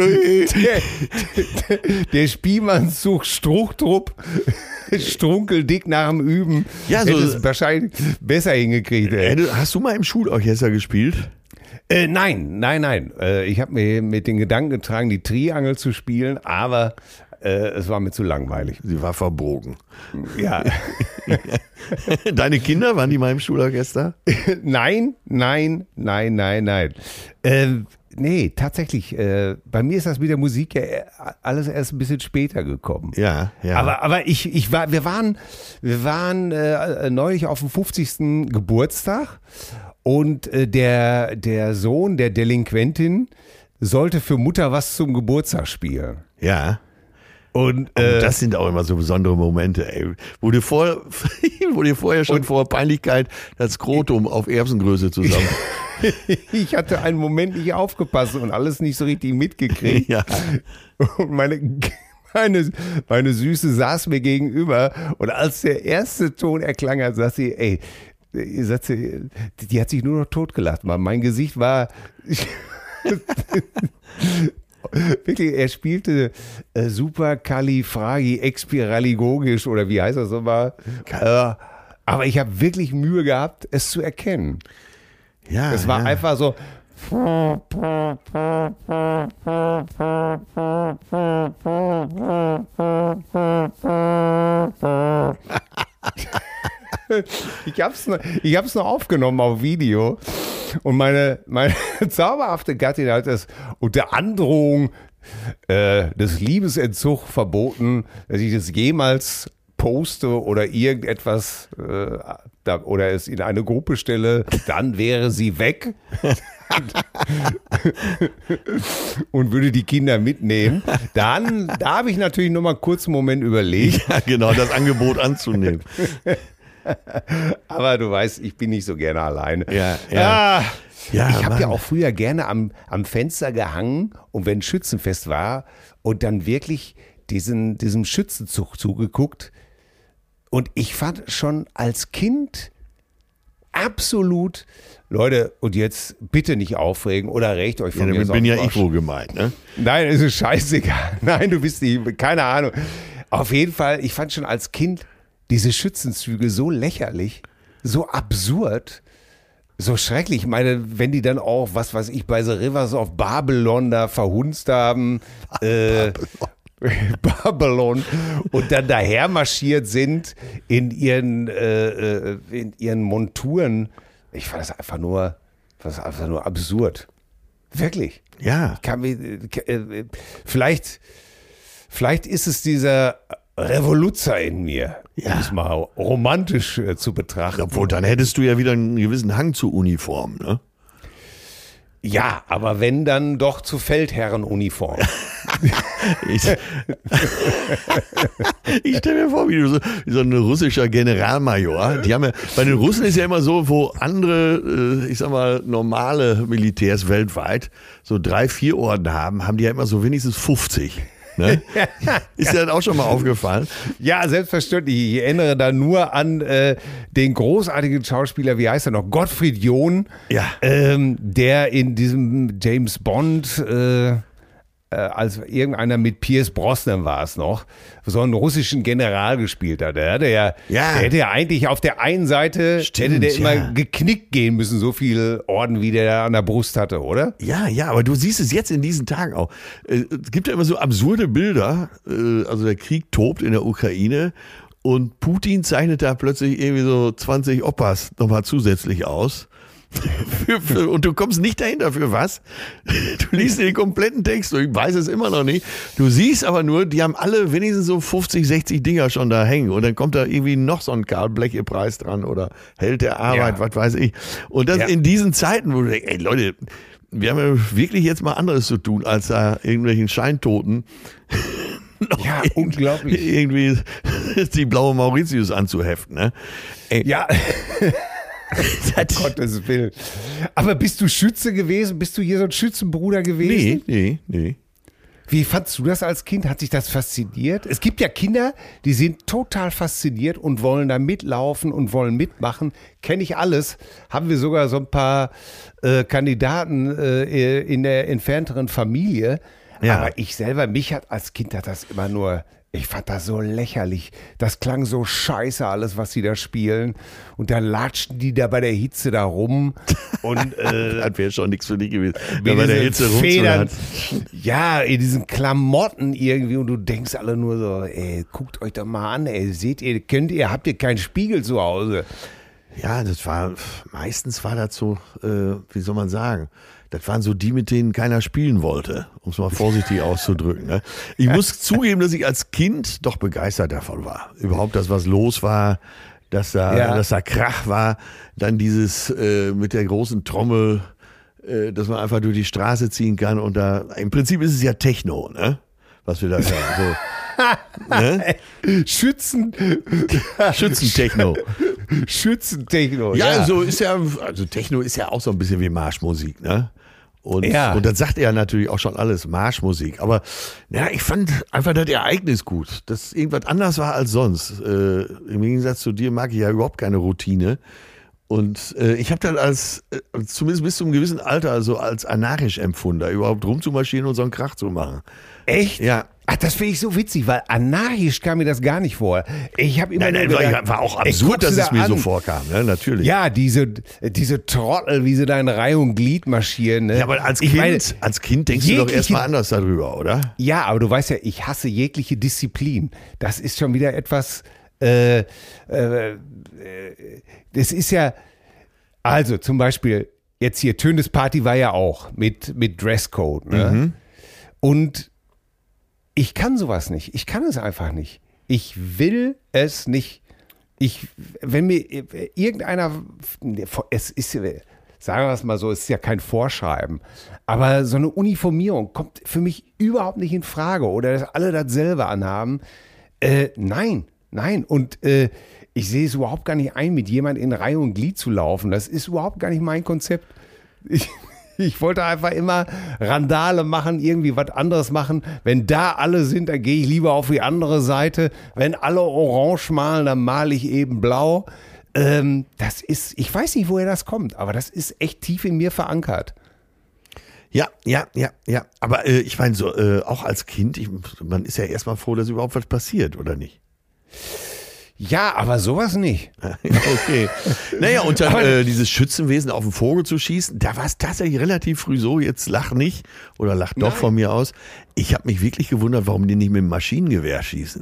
der Spielmannszug Struchtrupp strunkeldick nach dem Üben. Ja, so. Hätte es wahrscheinlich besser hingekriegt. Ey. Hast du mal im Schulorchester gespielt? Äh, nein, nein, nein. Äh, ich habe mir mit den Gedanken getragen, die Triangel zu spielen, aber äh, es war mir zu langweilig. Sie war verbogen. Ja. Deine Kinder, waren die mal im Schulorchester? Nein, nein, nein, nein, nein. Äh, nee, tatsächlich. Äh, bei mir ist das mit der Musik ja alles erst ein bisschen später gekommen. Ja, ja. Aber, aber ich, ich war, wir waren, wir waren äh, neulich auf dem fünfzigsten Geburtstag. Und äh, der, der Sohn der Delinquentin sollte für Mutter was zum Geburtstag spielen. Ja. Und, äh, und das sind auch immer so besondere Momente, ey. Wo dir, vor, wo dir vorher schon vor Peinlichkeit das Skrotum auf Erbsengröße zusammen. Ich hatte einen Moment nicht aufgepasst und alles nicht so richtig mitgekriegt. Ja. Und meine... Meine, meine Süße saß mir gegenüber und als der erste Ton erklang hat, sagte sie, ey, die, die hat sich nur noch totgelacht. Mein Gesicht war wirklich, er spielte äh, superkalifragiexpiraligogisch oder wie heißt das nochmal? Äh, aber ich habe wirklich Mühe gehabt, es zu erkennen. Ja, es war ja. einfach so. Ich hab's noch, ich hab's noch aufgenommen auf Video und meine, meine zauberhafte Gattin hat es unter Androhung äh, des Liebesentzugs verboten, dass ich das jemals poste oder irgendetwas äh, da, oder es in eine Gruppe stelle, dann wäre sie weg und würde die Kinder mitnehmen. Dann, da habe ich natürlich noch mal kurz einen Moment überlegt. Ja, genau, das Angebot anzunehmen. Aber du weißt, ich bin nicht so gerne alleine. Ja, ja. Ah, ja ich habe ja auch früher gerne am, am Fenster gehangen und wenn Schützenfest war und dann wirklich diesen, diesem Schützenzug zugeguckt. Und ich fand schon als Kind absolut, Leute, und jetzt bitte nicht aufregen oder recht euch von ja, mir. Ich bin ja ich wohl gemeint, ne? Nein, es ist scheißegal. Nein, du bist nicht, keine Ahnung. Auf jeden Fall, ich fand schon als Kind diese Schützenzüge so lächerlich, so absurd, so schrecklich. Ich meine, wenn die dann auch, was weiß ich, bei The Rivers of Babylon da verhunzt haben, äh, Babylon und dann daher marschiert sind in ihren, äh, in ihren Monturen. Ich fand das einfach nur, das einfach nur absurd. Wirklich. Ja. Ich kann mich, äh, vielleicht, vielleicht ist es dieser Revoluzer in mir, ja. um es mal romantisch äh, zu betrachten. Obwohl, dann hättest du ja wieder einen gewissen Hang zur Uniform, ne? Ja, aber wenn, dann doch zu Feldherrenuniform. ich ich stelle mir vor, wie so, wie so ein russischer Generalmajor. Die haben ja, bei den Russen ist ja immer so, wo andere, ich sag mal, normale Militärs weltweit so drei, vier Orden haben, haben die ja immer so wenigstens fünfzig. Ne? Ist dir das auch schon mal aufgefallen? Ja, selbstverständlich. Ich erinnere da nur an äh, den großartigen Schauspieler, wie heißt er noch? Gottfried John, ja. ähm, der in diesem James Bond, äh, äh, als irgendeiner mit Pierce Brosnan war es noch, so einen russischen General gespielt hat. Der hätte ja, Ja. der hätte ja eigentlich auf der einen Seite, Stimmt, hätte der immer ja. geknickt gehen müssen, so viel Orden, wie der da an der Brust hatte, oder? Ja, ja, aber du siehst es jetzt in diesen Tagen auch. Äh, Es gibt ja immer so absurde Bilder. äh, Also der Krieg tobt in der Ukraine und Putin zeichnet da plötzlich irgendwie so zwanzig Oppas nochmal zusätzlich aus. Für, für, und du kommst nicht dahinter, für was. Du liest den kompletten Text, ich weiß es immer noch nicht. Du siehst aber nur, die haben alle wenigstens so fünfzig, sechzig Dinger schon da hängen. Und dann kommt da irgendwie noch so ein Karl-Bleche-Preis dran oder Held der Arbeit, Ja. was weiß ich. Und das Ja. in diesen Zeiten, wo du denkst, ey Leute, wir haben ja wirklich jetzt mal anderes zu tun, als da irgendwelchen Scheintoten noch Ja, irgend- unglaublich. irgendwie die blaue Mauritius anzuheften. Ne? Ey, Ja. das, Gottes Willen. Aber bist du Schütze gewesen? Bist du hier so ein Schützenbruder gewesen? nee, nee, nee. Wie fandst du das als Kind? Hat dich das fasziniert? Es gibt ja Kinder, die sind total fasziniert und wollen da mitlaufen und wollen mitmachen. Kenne ich alles. Haben wir sogar so ein paar äh, Kandidaten äh, in der entfernteren Familie. Ja. Aber ich selber, mich hat als Kind hat das immer nur, ich fand das so lächerlich. Das klang so scheiße alles, was sie da spielen. Und dann latschten die da bei der Hitze da rum. Und äh, Das wäre schon nichts für dich gewesen. Da mit bei der diesen Hitze Federn, rumzuhalten. ja, in diesen Klamotten irgendwie und du denkst alle nur so, ey, guckt euch doch mal an, ey, seht ihr, könnt ihr, habt ihr keinen Spiegel zu Hause? Ja, das war, meistens war das so, äh, wie soll man sagen, das waren so die, mit denen keiner spielen wollte, um es mal vorsichtig auszudrücken. Ne? Ich muss zugeben, dass ich als Kind doch begeistert davon war. Überhaupt das, was los war, dass da, Ja. dass da Krach war, dann dieses äh, mit der großen Trommel, äh, dass man einfach durch die Straße ziehen kann und da, im Prinzip ist es ja Techno, ne? Was wir da hören. So, ne? Schützen, Schützentechno. Schützentechno, Ja, ja. so ist ja, also Techno ist ja auch so ein bisschen wie Marschmusik, ne? Und, Ja. und das sagt er natürlich auch schon alles, Marschmusik. Aber ja, ich fand einfach das Ereignis gut, dass irgendwas anders war als sonst. Äh, Im Gegensatz zu dir mag ich ja überhaupt keine Routine. Und äh, ich habe das als, äh, zumindest bis zu einem gewissen Alter, also als anarchisch empfunden, da überhaupt rumzumarschieren und so einen Krach zu machen. Echt? Ja. Ach, das finde ich so witzig, weil anarchisch kam mir das gar nicht vor. Ich habe immer Nein, nur nein, gedacht, war, war auch ey, absurd, guckst dass du es da mir an. so vorkam, ne? Natürlich. Ja, diese, diese Trottel, wie sie da in Reihe und Glied marschieren. Ne? Ja, aber als ich Kind, meine, als Kind denkst du doch jegliche- erstmal anders darüber, oder? Ja, aber du weißt ja, ich hasse jegliche Disziplin. Das ist schon wieder etwas, äh, äh, äh, das ist ja, also zum Beispiel, jetzt hier, Tönes Party war ja auch mit, mit Dresscode. Ne? Mhm. Und ich kann sowas nicht. Ich kann es einfach nicht. Ich will es nicht. Ich, wenn mir irgendeiner, es ist, sagen wir es mal so, es ist ja kein Vorschreiben, aber so eine Uniformierung kommt für mich überhaupt nicht in Frage oder dass alle dasselbe anhaben. Äh, nein, nein. Und äh, ich sehe es überhaupt gar nicht ein, mit jemand in Reihe und Glied zu laufen. Das ist überhaupt gar nicht mein Konzept. Ich, ich wollte einfach immer Randale machen, irgendwie was anderes machen. Wenn da alle sind, dann gehe ich lieber auf die andere Seite. Wenn alle orange malen, dann male ich eben blau. Ähm, das ist, ich weiß nicht, woher das kommt, aber das ist echt tief in mir verankert. Ja, ja, ja, ja. Aber äh, ich meine, so, äh, auch als Kind, ich, man ist ja erstmal froh, dass überhaupt was passiert, oder nicht? Ja, aber sowas nicht. Okay. Naja, und dann Aber- äh, dieses Schützenwesen auf den Vogel zu schießen, da war es tatsächlich relativ früh so, jetzt lach nicht oder lach doch Nein. von mir aus. Ich habe mich wirklich gewundert, warum die nicht mit dem Maschinengewehr schießen.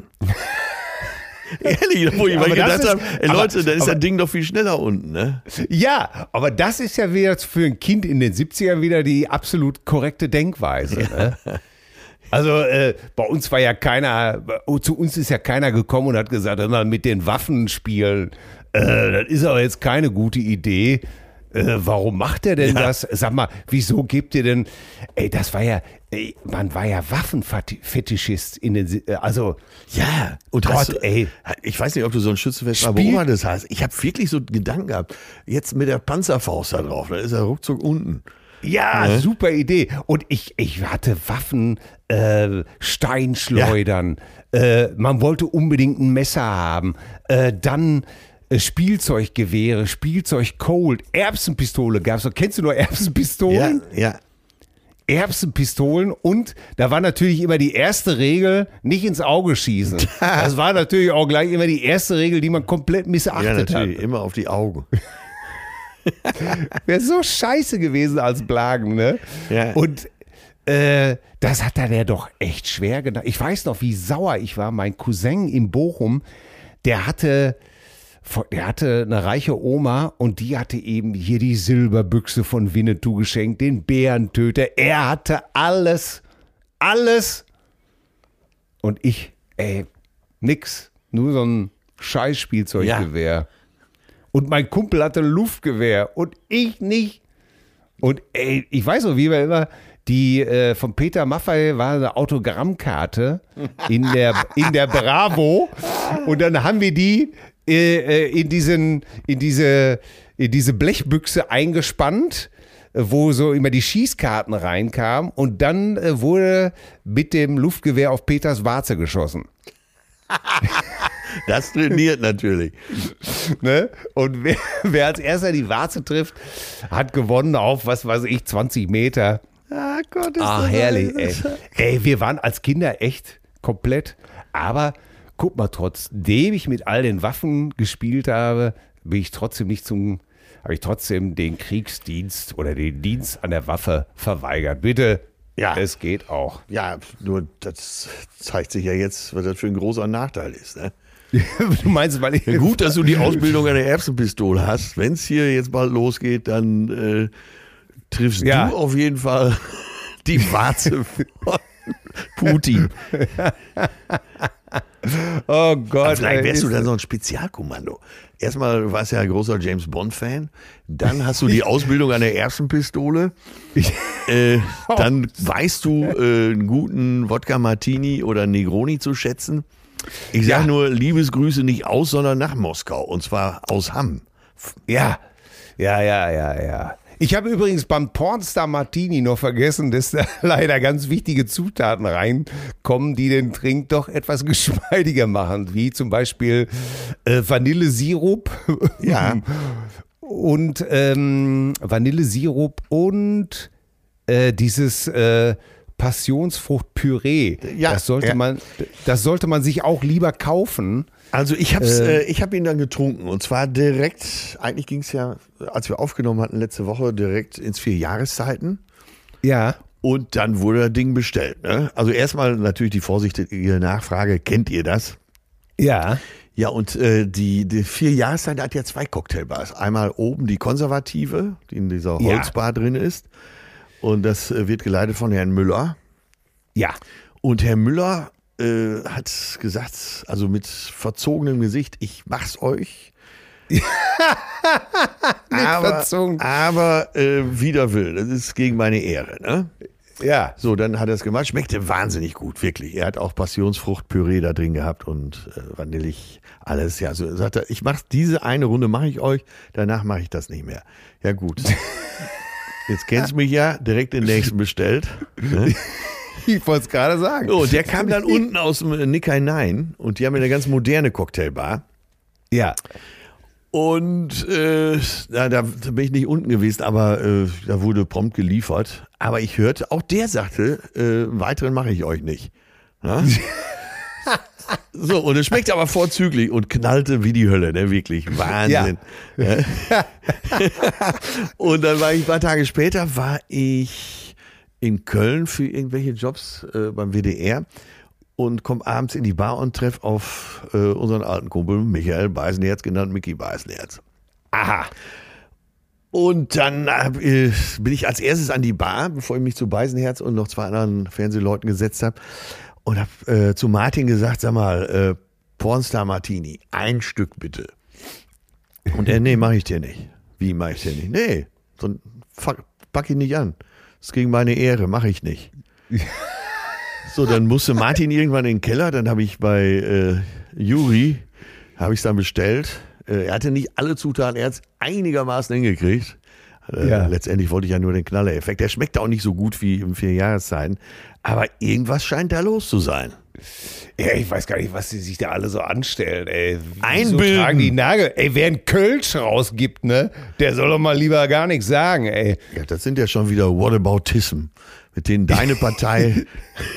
Ehrlich, wo ich Ja, mal aber das gedacht ist- habe, ey aber- Leute, da ist aber- das Ding doch viel schneller unten, ne? Ja, aber das ist ja wieder für ein Kind in den siebzigern wieder die absolut korrekte Denkweise. Ne? Also äh, bei uns war ja keiner, zu uns ist ja keiner gekommen und hat gesagt, hör mal, mit den Waffen spielen, äh, das ist aber jetzt keine gute Idee. äh, warum macht er denn Ja. das? Sag mal, wieso gebt ihr denn, ey, das war ja, ey, man war ja Waffenfetischist in den, äh, also, Ja, und Gott, hast, du- ey. ich weiß nicht, ob du so ein Schützenfest mal Spiel- beobachtet hast. Ich habe wirklich so Gedanken gehabt, jetzt mit der Panzerfaust da drauf, da ist er ruckzuck unten. Ja, Ne? super Idee. Und ich, ich hatte Waffen, äh, Steinschleudern. Äh, man wollte unbedingt ein Messer haben. Äh, dann äh, Spielzeuggewehre, Spielzeug Colt, Erbsenpistole gab's noch. Kennst du noch Erbsenpistolen? Ja, ja. Erbsenpistolen und da war natürlich immer die erste Regel, nicht ins Auge schießen. Das war natürlich auch gleich immer die erste Regel, die man komplett Ja, missachtet natürlich, hat. immer auf die Augen. Wäre so scheiße gewesen als Blagen, ne? Ja. Und äh, das hat er der doch echt schwer gedacht. Ich weiß noch, wie sauer ich war. Mein Cousin in Bochum, der hatte, der hatte eine reiche Oma und die hatte eben hier die Silberbüchse von Winnetou geschenkt, den Bärentöter. Er hatte alles, alles. Und ich, ey, nix. Nur so ein Scheißspielzeuggewehr. Und mein Kumpel hatte ein Luftgewehr und ich nicht. Und ey, ich weiß noch, wie wir immer, die äh, von Peter Maffay war eine Autogrammkarte in der, in der Bravo. Und dann haben wir die äh, in, diesen, in, diese, in diese Blechbüchse eingespannt, wo so immer die Schießkarten reinkamen. Und dann äh, wurde mit dem Luftgewehr auf Peters Warze geschossen. Das trainiert natürlich. Ne? Und wer, wer als erster die Warze trifft, hat gewonnen auf, was weiß ich, zwanzig Meter. Ah, Gott, ist Ah, das herrlich, ey. alles. Ey, wir waren als Kinder echt komplett. Aber guck mal, trotzdem ich mit all den Waffen gespielt habe, bin ich trotzdem nicht zum, habe ich trotzdem den Kriegsdienst oder den Dienst an der Waffe verweigert. Bitte, Ja. es geht auch. Ja, nur das zeigt sich ja jetzt, was das für ein großer Nachteil ist. Ne? Du meinst, weil ich... Ja, gut, dass du die Ausbildung an der Erbsenpistole hast. Wenn es hier jetzt bald losgeht, dann äh, triffst Ja. du auf jeden Fall die Warze von Putin. Oh Gott. Aber vielleicht ey, wärst du ist- dann so ein Spezialkommando. Erstmal, du warst ja ein großer James Bond-Fan. Dann hast du die Ausbildung an der Erbsenpistole. äh, dann weißt du, äh, einen guten Wodka Martini oder Negroni zu schätzen. Ich sage Ja. nur Liebesgrüße nicht aus, sondern nach Moskau. Und zwar aus Hamm. Ja, ja, ja, ja, ja. Ich habe übrigens beim Pornstar Martini noch vergessen, dass da leider ganz wichtige Zutaten reinkommen, die den Trink doch etwas geschmeidiger machen, wie zum Beispiel äh, Vanillesirup. Ja. Und ähm, Vanillesirup und äh, dieses äh, Passionsfruchtpüree. Ja, das sollte ja. man, das sollte man sich auch lieber kaufen. Also ich habe äh, ich hab ihn dann getrunken und zwar direkt, eigentlich ging es ja, als wir aufgenommen hatten letzte Woche, direkt ins vier Jahreszeiten. Ja. Und dann wurde das Ding bestellt. Ne? Also erstmal natürlich die vorsichtige Nachfrage, kennt ihr das? Ja. Ja, und äh, die, die vier Jahreszeit hat ja zwei Cocktailbars. Einmal oben die konservative, die in dieser Ja. Holzbar drin ist. Und das äh, wird geleitet von Herrn Müller. Ja. Und Herr Müller äh, hat gesagt, also mit verzogenem Gesicht, ich mach's euch. aber verzogen. aber äh, wider Willen, das ist gegen meine Ehre. Ne? Ja. So, dann hat er es gemacht. Schmeckte wahnsinnig gut, wirklich. Er hat auch Passionsfruchtpüree da drin gehabt und äh, Vanillig, alles. Ja, so sagt er, ich mach diese eine Runde mache ich euch, danach mache ich das nicht mehr. Ja gut. Jetzt kennst du mich ja, direkt den nächsten bestellt. Ne? Ich wollte es gerade sagen. So, der kam dann unten aus dem Nikkei Nine und die haben eine ganz moderne Cocktailbar. Ja. Und äh, na, da bin ich nicht unten gewesen, aber äh, da wurde prompt geliefert. Aber ich hörte, auch der sagte, äh, einen weiteren mache ich euch nicht. Ja? So, und es schmeckte aber vorzüglich und knallte wie die Hölle, ne? Wirklich Wahnsinn. Ja. Und dann war ich ein paar Tage später, war ich in Köln für irgendwelche Jobs äh, beim W D R und komme abends in die Bar und treffe auf äh, unseren alten Kumpel Michael Beisenherz, genannt Micky Beisenherz. Aha. Und dann hab, äh, bin ich als erstes an die Bar, bevor ich mich zu Beisenherz und noch zwei anderen Fernsehleuten gesetzt habe und habe äh, zu Martin gesagt, sag mal, äh, Pornstar Martini, ein Stück bitte. Und er, nee, mache ich dir nicht. Wie mache ich denn nicht? Nee, so ein fuck, pack ihn nicht an. Das ist gegen meine Ehre, mache ich nicht. So, dann musste Martin irgendwann in den Keller, dann habe ich bei äh, Juri, habe ich es dann bestellt. Äh, er hatte nicht alle Zutaten, er hat es einigermaßen hingekriegt. Äh, Ja. Letztendlich wollte ich ja nur den Knallereffekt. Der schmeckt auch nicht so gut wie im vier Jahreszeiten. Aber irgendwas scheint da los zu sein. Ja, ich weiß gar nicht, was die sich da alle so anstellen, ey. Wieso Einbilden. tragen die Nagel? Ey, wer einen Kölsch rausgibt, ne, der soll doch mal lieber gar nichts sagen, ey. Ja, das sind ja schon wieder Whataboutism, mit denen deine Partei,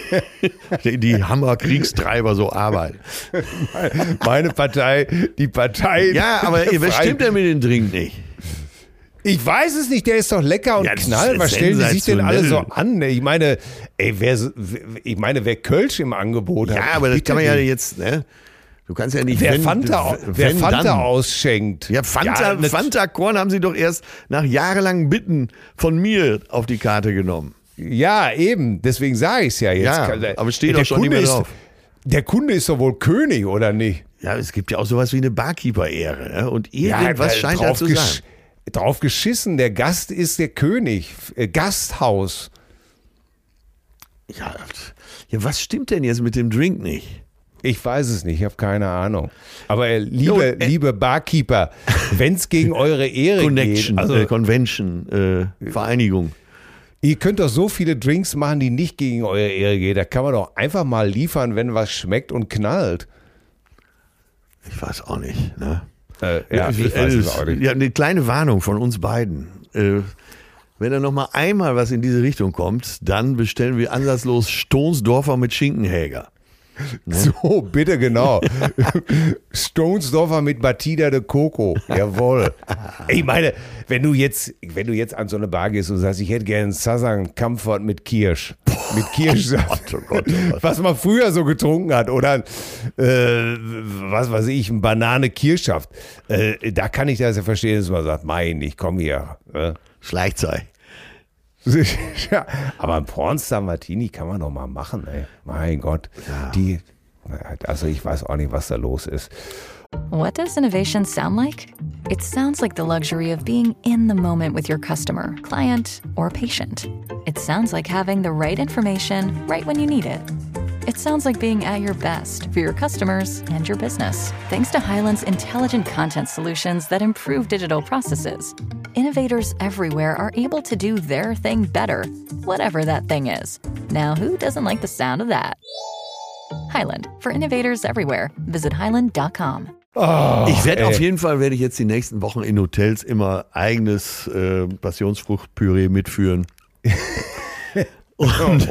die Hammerkriegstreiber so arbeiten. Meine Partei, die Partei. Ja, aber der was Freien- stimmt denn mit dem Drink nicht? Ich weiß es nicht, der ist doch lecker und Ja, das knall. ist Was stellen die sich denn alle so sensationell. an? Ich meine, ey, wer, so- ich meine, wer Kölsch im Angebot hat. Ja, aber das bitte kann man ja dich. jetzt, ne? Du kannst ja nicht, Wer wenn, Fanta, wenn wer Fanta dann. ausschenkt. Ja, Fanta, nat- Fanta Korn haben sie doch erst nach jahrelangen Bitten von mir auf die Karte genommen. Ja, eben. Deswegen sage ich es ja jetzt. Ja, aber steht Der auch schon nicht Kunde mehr ist- drauf. Der Kunde ist doch wohl König, oder nicht? Ja, es gibt ja auch sowas wie eine Barkeeper-Ehre. Ne? Und irgendwas da- scheint da drauf zu gesch- sein. Drauf geschissen, der Gast ist der König. Äh, Gasthaus. Ja, ja, was stimmt denn jetzt mit dem Drink nicht? Ich weiß es nicht, ich habe keine Ahnung. Aber äh, liebe, Jo, äh, liebe Barkeeper, wenn es gegen eure Ehre Connection, geht, also äh, Convention, äh, Vereinigung. ihr könnt doch so viele Drinks machen, die nicht gegen eure Ehre gehen. Da kann man doch einfach mal liefern, wenn was schmeckt und knallt. Ich weiß auch nicht. Ne? Äh, ja, ich weiß es auch nicht. Ja, eine kleine Warnung von uns beiden. Äh, wenn da noch mal einmal was in diese Richtung kommt, dann bestellen wir ansatzlos Stonsdorfer mit Schinkenhäger. So, bitte genau. Stonesdorfer mit Batida de Coco. Jawohl. Ich meine, wenn du jetzt, wenn du jetzt an so eine Bar gehst und sagst, ich hätte gerne einen Southern Comfort mit Kirsch. Mit Kirschsaft. Oh Gott, oh Gott. Was man früher so getrunken hat. Oder, äh, was weiß ich, ein Banane-Kirschsaft. Äh, da kann ich das ja verstehen, dass man sagt, mein, ich komme hier. Äh. Schleichzeug. Ja, aber ein Pornstar Martini kann man doch mal machen, ey. Mein Gott. Die, also ich weiß auch nicht, was da los ist. What does innovation sound like? It sounds like the luxury of being in the moment with your customer, client, or patient. It sounds like having the right information right when you need it. It sounds like being at your best for your customers and your business. Thanks to Highland's intelligent content solutions that improve digital processes, innovators everywhere are able to do their thing better, whatever that thing is. Now, who doesn't like the sound of that? Highland, for innovators everywhere. Visit highland dot com. Oh, Ich werde ey. auf jeden Fall, werde ich jetzt die nächsten Wochen in Hotels immer eigenes äh, Passionsfruchtpüree mitführen. Und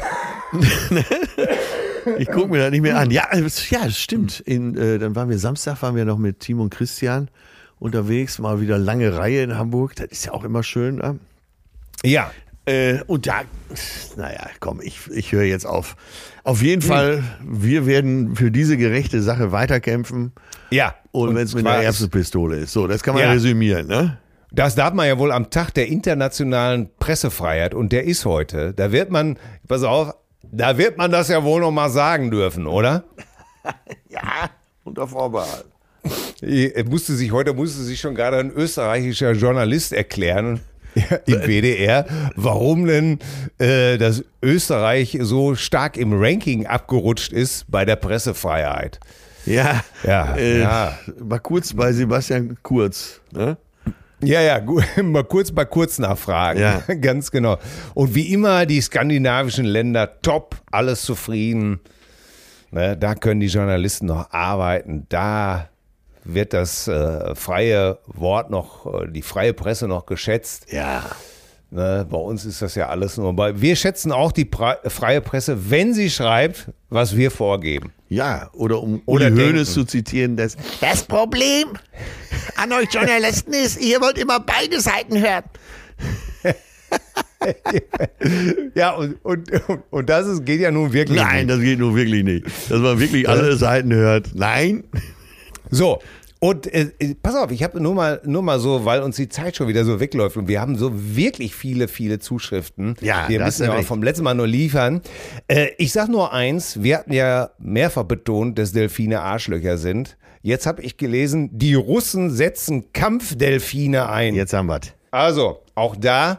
ich gucke mir das nicht mehr an. Ja, es- ja, es stimmt. In, äh, dann waren wir Samstag, waren wir noch mit Tim und Christian unterwegs, mal wieder lange Reihe in Hamburg. Das ist ja auch immer schön. Ne? Ja, Äh, und da, naja, komm, ich, ich höre jetzt auf. Auf jeden Fall, wir werden für diese gerechte Sache weiterkämpfen. ja. Und, wenn es mit zwar einer ist- Erbsenpistole ist. So, das kann man Ja. resümieren, ne? Das darf man ja wohl am Tag der internationalen Pressefreiheit und der ist heute. Da wird man, pass auf, da wird man das ja wohl noch mal sagen dürfen, oder? Ja, unter Vorbehalt. Er musste sich, heute musste sich schon gerade ein österreichischer Journalist erklären im W D R, warum denn äh, das Österreich so stark im Ranking abgerutscht ist bei der Pressefreiheit. Ja, Ja, äh, ja. mal kurz bei Sebastian Kurz, ne? Ja, ja, gut. Mal kurz bei kurz nachfragen. Ja. Ganz genau. Und wie immer, die skandinavischen Länder top, alles zufrieden. Ne, da können die Journalisten noch arbeiten. Da wird das äh, freie Wort noch, äh, die freie Presse noch geschätzt. Ja. Ne, bei uns ist das ja alles nur bei. Wir schätzen auch die Pre- freie Presse, wenn sie schreibt, was wir vorgeben. Ja, oder um Oder Uli denken. Hoeneß zu zitieren, das, das Problem an euch Journalisten ist, ihr wollt immer beide Seiten hören. Ja, und, und, und das ist, geht ja nun wirklich Nein, nicht. das geht nur wirklich nicht. Dass man wirklich alle Seiten hört. Nein. So, Und äh, pass auf, ich habe nur mal, nur mal so, weil uns die Zeit schon wieder so wegläuft und wir haben so wirklich viele, viele Zuschriften. Ja, wir das müssen ist ja auch recht. vom letzten Mal nur liefern. Äh, ich sag nur eins, wir hatten ja mehrfach betont, dass Delfine Arschlöcher sind. Jetzt habe ich gelesen, die Russen setzen Kampfdelfine ein. Jetzt haben wir's. Also, auch da.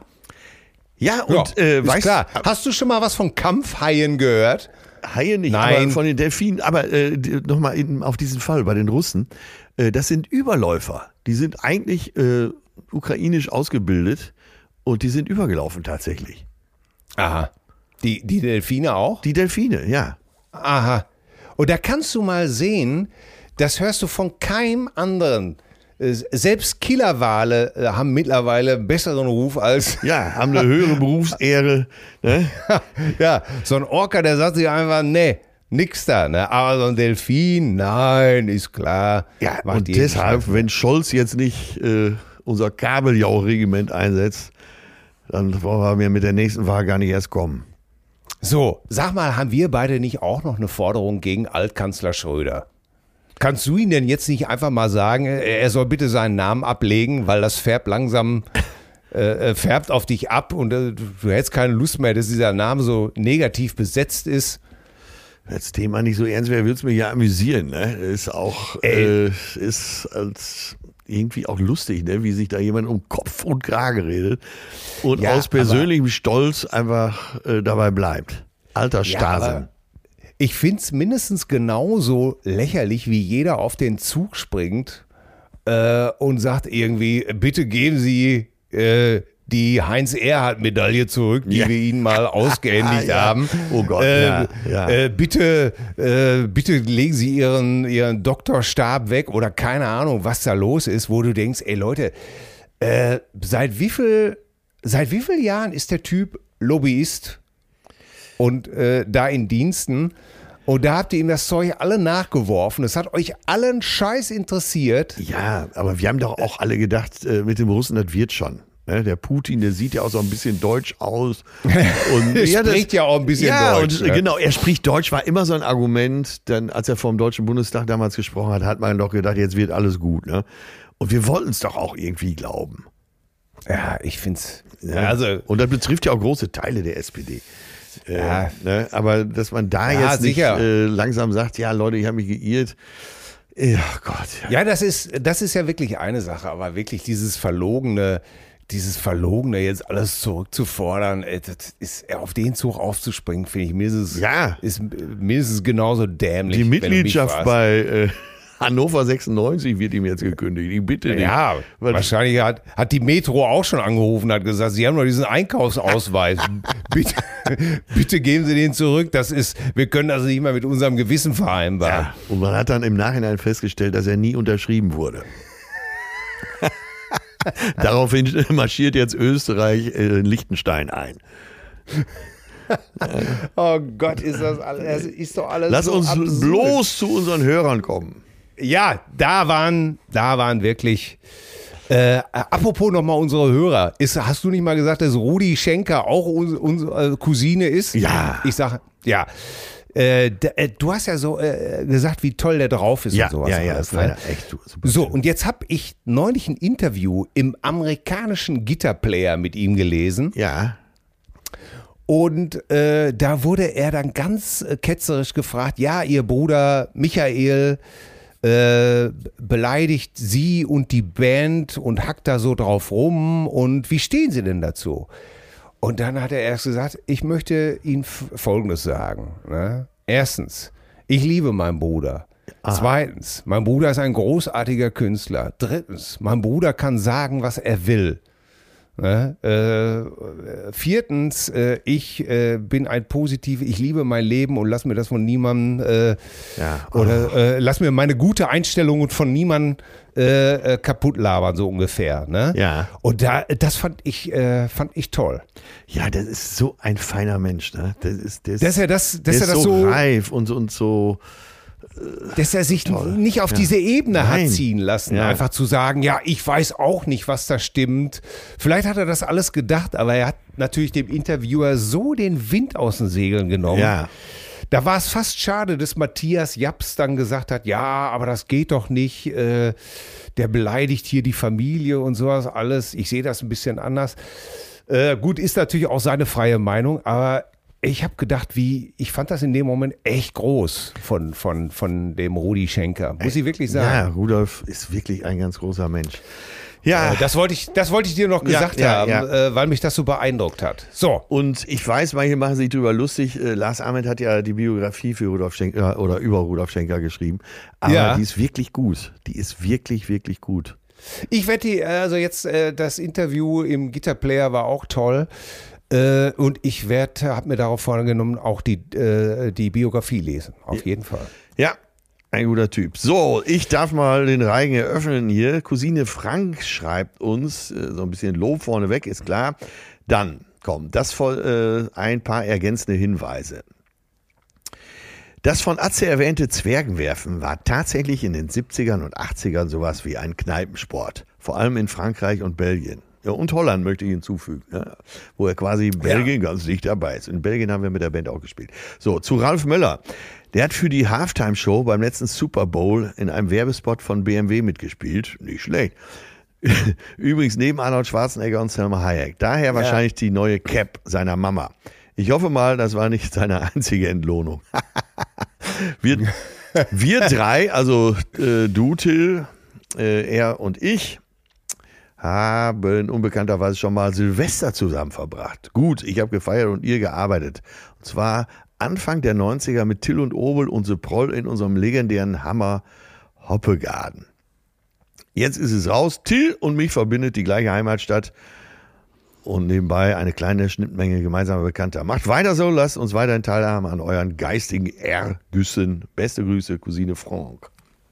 Ja, und ja, äh, ist weißt klar. Hast du schon mal was von Kampfhaien gehört? Haie nicht, Nein. aber von den Delfinen. Aber äh, nochmal auf diesen Fall bei den Russen. Äh, das sind Überläufer. Die sind eigentlich äh, ukrainisch ausgebildet und die sind übergelaufen tatsächlich. Aha. Die, die Delfine auch? Die Delfine, ja. Aha. Und da kannst du mal sehen, das hörst du von keinem anderen. Äh, Selbst Killerwale äh, haben mittlerweile einen besseren Ruf als. Ja, haben eine höhere Berufsehre. Ne? Ja, so ein Orca, der sagt sich einfach, nee, nix da. Ne? Aber so ein Delfin, nein, ist klar. Ja, Macht und jeden deshalb, Scheiß. wenn Scholz jetzt nicht äh, unser Kabeljau-Regiment einsetzt, dann wollen wir mit der nächsten Wahl gar nicht erst kommen. So, sag mal, haben wir beide nicht auch noch eine Forderung gegen Altkanzler Schröder? Kannst du ihn denn jetzt nicht einfach mal sagen, er soll bitte seinen Namen ablegen, weil das färbt langsam, äh, färbt auf dich ab und äh, du hättest keine Lust mehr, dass dieser Name so negativ besetzt ist? Wenn das Thema nicht so ernst wäre, würde es mich ja amüsieren. Ne? Ist auch, äh, ist als irgendwie auch lustig, ne? Wie sich da jemand um Kopf und Krage redet und Ja, aus persönlichem Stolz einfach äh, dabei bleibt. Alter Stase. aber ich finde es mindestens genauso lächerlich, wie jeder auf den Zug springt äh, und sagt irgendwie, bitte geben Sie äh, die Heinz-Erhardt-Medaille zurück, die Ja. wir Ihnen mal ausgehändigt Ja. haben. Oh Gott, äh, ja, ja. Äh, bitte, äh, bitte legen Sie Ihren, Ihren Doktorstab weg oder keine Ahnung, was da los ist, wo du denkst, ey Leute, äh, seit wie viel, seit wie vielen Jahren ist der Typ Lobbyist und äh, da in Diensten? Und da habt ihr ihm das Zeug alle nachgeworfen. Es hat euch allen Scheiß interessiert. Ja, aber wir haben doch auch alle gedacht, äh, mit dem Russen, das wird schon. Ne? Der Putin, der sieht ja auch so ein bisschen deutsch aus. Und Er ja, das- spricht ja auch ein bisschen ja, Deutsch. Und, ne? Genau, er spricht Deutsch, war immer so ein Argument. Dann, als er vor dem Deutschen Bundestag damals gesprochen hat, hat man doch gedacht, jetzt wird alles gut. Ne? Und wir wollten es doch auch irgendwie glauben. Ja, ich find's. Ja, Also, und das betrifft ja auch große Teile der S P D. Äh, Ja. ne? Aber dass man da Ja, jetzt nicht sicher. äh, langsam sagt, ja Leute, ich habe mich geirrt. Ja Gott. ja, das ist, das ist ja wirklich eine Sache, aber wirklich dieses verlogene, dieses verlogene jetzt alles zurückzufordern, ey, das ist auf den Zug aufzuspringen, finde ich mindestens, Ja. ist mindestens genauso dämlich. Die wenn du mich Mitgliedschaft fragst. bei äh, Hannover sechsundneunzig wird ihm jetzt gekündigt. Ich bitte nicht. Ja, Weil- wahrscheinlich hat, hat die Metro auch schon angerufen, hat gesagt, Sie haben doch diesen Einkaufsausweis. bitte, bitte geben Sie den zurück. Das ist, wir können das nicht mal mit unserem Gewissen vereinbaren. Ja, und man hat dann im Nachhinein festgestellt, dass er nie unterschrieben wurde. Daraufhin marschiert jetzt Österreich äh, in Liechtenstein ein. Oh Gott, ist das alles, das ist doch alles Lass so uns absurd. bloß zu unseren Hörern kommen. Ja, da waren, da waren wirklich. Äh, apropos nochmal unsere Hörer. Ist, hast du nicht mal gesagt, dass Rudi Schenker auch uns- unsere Cousine ist? Ja. Ich sage, ja. Äh, d- äh, du hast ja so äh, gesagt, wie toll der drauf ist Ja, und sowas. ja, ja, alles, das war ne? ja echt super. So, und jetzt habe ich neulich ein Interview im amerikanischen Gitterplayer mit ihm gelesen. Ja, Und äh, da wurde er dann ganz äh, ketzerisch gefragt, ja, ihr Bruder Michael äh, beleidigt sie und die Band und hackt da so drauf rum und wie stehen sie denn dazu? Und dann hat er erst gesagt, ich möchte Ihnen f- Folgendes sagen. Ne? Erstens, ich liebe meinen Bruder. Zweitens, mein Bruder ist ein großartiger Künstler. Drittens, mein Bruder kann sagen, was er will. Ne? Äh, viertens, äh, ich äh, bin ein positiv, ich liebe mein Leben und lass mir das von niemandem äh, Ja. oder äh, lass mir meine gute Einstellung von niemandem äh, äh, kaputt labern, so ungefähr. Ne? Ja. Und da, das fand ich, äh, fand ich toll. ja, das ist so ein feiner Mensch. Ne? Das ist, das, Dass er das, dass der er ist das so, so, reif und, und so. dass er sich nicht auf Ja. diese Ebene Nein. hat ziehen lassen, Ja. einfach zu sagen, ja, ich weiß auch nicht, was da stimmt. Vielleicht hat er das alles gedacht, aber er hat natürlich dem Interviewer so den Wind aus den Segeln genommen. Ja. Da war es fast schade, dass Matthias Japs dann gesagt hat, ja, aber das geht doch nicht, äh, der beleidigt hier die Familie und sowas alles. Ich sehe das ein bisschen anders. Äh, gut, ist natürlich auch seine freie Meinung, aber ich habe gedacht, wie, ich fand das in dem Moment echt groß von, von, von dem Rudi Schenker, muss ich wirklich sagen. Ja, Rudolf ist wirklich ein ganz großer Mensch. Ja, Äh, das wollte ich, das wollte ich dir noch gesagt ja, haben, ja. Äh, weil mich das so beeindruckt hat. So. Und ich weiß, manche machen sich drüber lustig. Äh, Lars Ament hat ja die Biografie für Rudolf Schenker oder über Rudolf Schenker geschrieben. Aber Ja. die ist wirklich gut. Die ist wirklich, wirklich gut. Ich wette, die, also jetzt äh, das Interview im Gitterplayer war auch toll. Äh, und ich werde, habe mir darauf vorgenommen, auch die, äh, die Biografie lesen. Auf jeden Fall. Ja, ein guter Typ. So, ich darf mal den Reigen eröffnen hier. Cousine Frank schreibt uns, äh, so ein bisschen Lob vorneweg, ist klar. Dann, komm, das voll, äh, ein paar ergänzende Hinweise. Das von Atze erwähnte Zwergenwerfen war tatsächlich in den siebzigern und achtzigern sowas wie ein Kneipensport. Vor allem in Frankreich und Belgien. Ja, und Holland möchte ich hinzufügen, ja, wo er quasi in Belgien ja. ganz dicht dabei ist. In Belgien haben wir mit der Band auch gespielt. So, zu Ralf Möller. Der hat für die Halftime-Show beim letzten Super Bowl in einem Werbespot von B M W mitgespielt. Nicht schlecht. Übrigens neben Arnold Schwarzenegger und Selma Hayek. Daher ja. wahrscheinlich die neue Cap seiner Mama. Ich hoffe mal, das war nicht seine einzige Entlohnung. wir, wir drei, also äh, du, Till, äh, er und ich, haben unbekannterweise schon mal Silvester zusammen verbracht. Gut, ich habe gefeiert und ihr gearbeitet. Und zwar Anfang der neunziger mit Till und Obel und The Proll in unserem legendären Hammer Hoppegarten. Jetzt ist es raus. Till und mich verbindet die gleiche Heimatstadt und nebenbei eine kleine Schnittmenge gemeinsamer Bekannter. Macht weiter so, lasst uns weiterhin teilhaben an euren geistigen Ergüssen. Beste Grüße, Cousine Frank.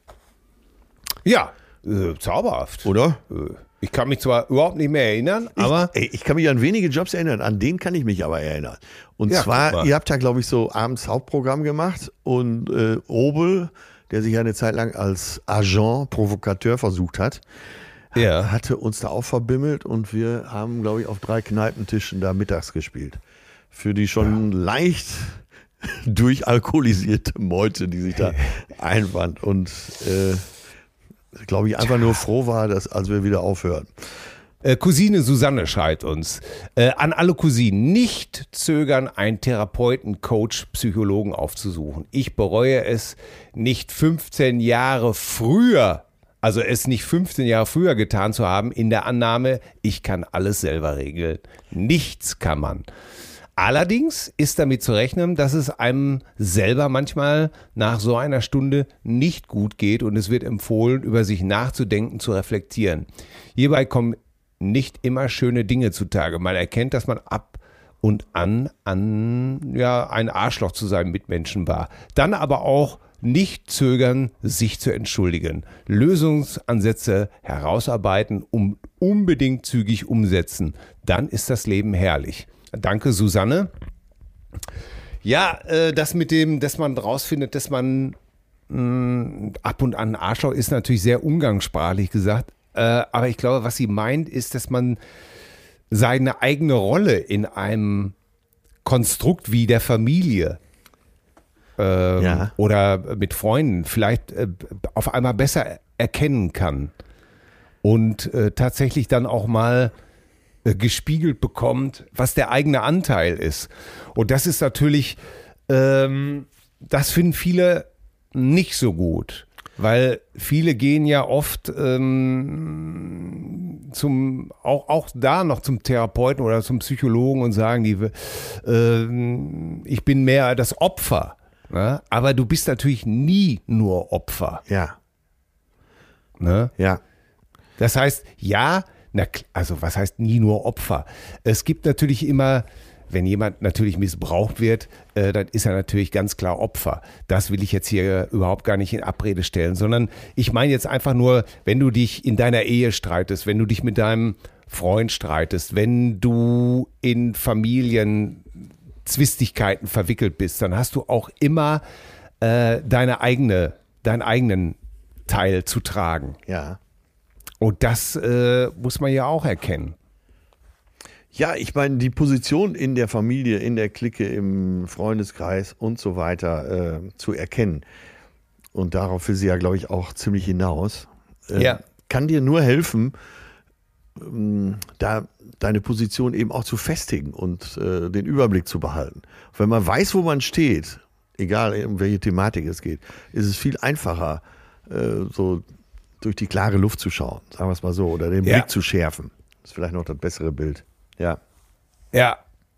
Ja, äh, zauberhaft. Oder? Äh, Ich kann mich zwar überhaupt nicht mehr erinnern, aber... Ich, ey, ich kann mich an wenige Jobs erinnern, an den kann ich mich aber erinnern. Und Ja, zwar, ihr habt da, glaube ich, so abends Hauptprogramm gemacht und äh, Obel, der sich eine Zeit lang als Agent, Provokateur versucht hat, Ja. hatte uns da auch verbimmelt und wir haben, glaube ich, auf drei Kneipentischen da mittags gespielt. Für die schon leicht durchalkoholisierte Meute, die sich da einfand und... Äh, glaube ich, einfach nur froh war, dass, als wir wieder aufhören. Äh, Cousine Susanne schreibt uns, äh, an alle Cousinen, nicht zögern, einen Therapeuten, Coach, Psychologen aufzusuchen. Ich bereue es nicht fünfzehn Jahre früher, also es nicht fünfzehn Jahre früher getan zu haben, in der Annahme, ich kann alles selber regeln. Nichts kann man. Allerdings ist damit zu rechnen, dass es einem selber manchmal nach so einer Stunde nicht gut geht und es wird empfohlen, über sich nachzudenken, zu reflektieren. Hierbei kommen nicht immer schöne Dinge zutage. Man erkennt, dass man ab und an, an ja, ein Arschloch zu seinen Mitmenschen war. Dann aber auch nicht zögern, sich zu entschuldigen. Lösungsansätze herausarbeiten und unbedingt zügig umsetzen. Dann ist das Leben herrlich. Danke, Susanne. Ja, äh, das mit dem, dass man rausfindet, dass man mh, ab und an Arschloch ist, natürlich sehr umgangssprachlich gesagt. Äh, aber ich glaube, was sie meint, ist, dass man seine eigene Rolle in einem Konstrukt wie der Familie äh, Ja. oder mit Freunden vielleicht äh, auf einmal besser erkennen kann und äh, tatsächlich dann auch mal gespiegelt bekommt, was der eigene Anteil ist. Und das ist natürlich, ähm, das finden viele nicht so gut, weil viele gehen ja oft ähm, zum, auch, auch da noch zum Therapeuten oder zum Psychologen und sagen, die, äh, ich bin mehr das Opfer. Ne? Aber du bist natürlich nie nur Opfer. Ja. Ne? Ja. Das heißt, ja, Na, also was heißt nie nur Opfer? Es gibt natürlich immer, wenn jemand natürlich missbraucht wird, äh, dann ist er natürlich ganz klar Opfer. Das will ich jetzt hier überhaupt gar nicht in Abrede stellen, sondern ich meine jetzt einfach nur, wenn du dich in deiner Ehe streitest, wenn du dich mit deinem Freund streitest, wenn du in Familienzwistigkeiten verwickelt bist, dann hast du auch immer äh, deine eigene, deinen eigenen Teil zu tragen. Ja. Und das äh, muss man ja auch erkennen. Ja, ich meine, die Position in der Familie, in der Clique, im Freundeskreis und so weiter äh, zu erkennen. Und darauf will sie ja, glaube ich, auch ziemlich hinaus. Äh, Ja. Kann dir nur helfen, ähm, da deine Position eben auch zu festigen und äh, den Überblick zu behalten. Wenn man weiß, wo man steht, egal um welche Thematik es geht, ist es viel einfacher, äh, so durch die klare Luft zu schauen, sagen wir es mal so, oder den Ja. Blick zu schärfen. Das ist vielleicht noch das bessere Bild. Ja. Ja,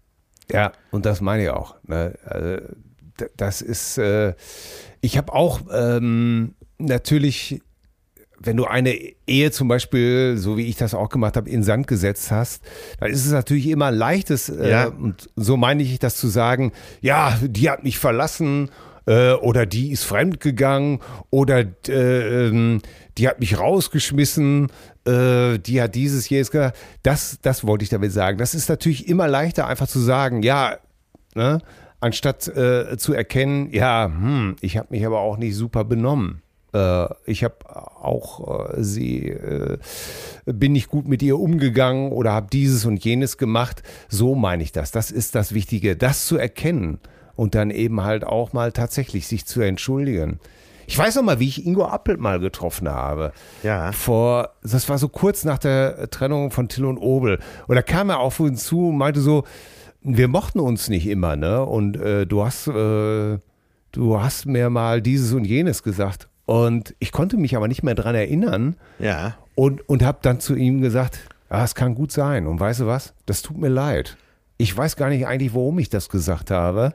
ja, und das meine ich auch. Ne? Also, d- das ist, äh, ich habe auch ähm, natürlich, wenn du eine Ehe zum Beispiel, so wie ich das auch gemacht habe, in Sand gesetzt hast, dann ist es natürlich immer ein leichtes, äh, Ja. und so meine ich das zu sagen, ja, die hat mich verlassen äh, oder die ist fremdgegangen oder äh, ähm, die hat mich rausgeschmissen, äh, die hat dieses, jenes gemacht. Das, das wollte ich damit sagen. Das ist natürlich immer leichter, einfach zu sagen, ja, ne, anstatt äh, zu erkennen, ja, hm, ich habe mich aber auch nicht super benommen. Äh, ich habe auch äh, sie, äh, bin nicht gut mit ihr umgegangen oder habe dieses und jenes gemacht. So meine ich das. Das ist das Wichtige, das zu erkennen und dann eben halt auch mal tatsächlich sich zu entschuldigen. Ich weiß noch mal, wie ich Ingo Appelt mal getroffen habe. Ja. Vor, das war so kurz nach der Trennung von Till und Obel. Und da kam er auf uns zu und meinte so, wir mochten uns nicht immer, ne? Und äh, du hast, äh, du hast mir mal dieses und jenes gesagt. Und ich konnte mich aber nicht mehr dran erinnern. Ja. Und, und habe dann zu ihm gesagt, ja, es kann gut sein. Und weißt du was? Das tut mir leid. Ich weiß gar nicht eigentlich, warum ich das gesagt habe.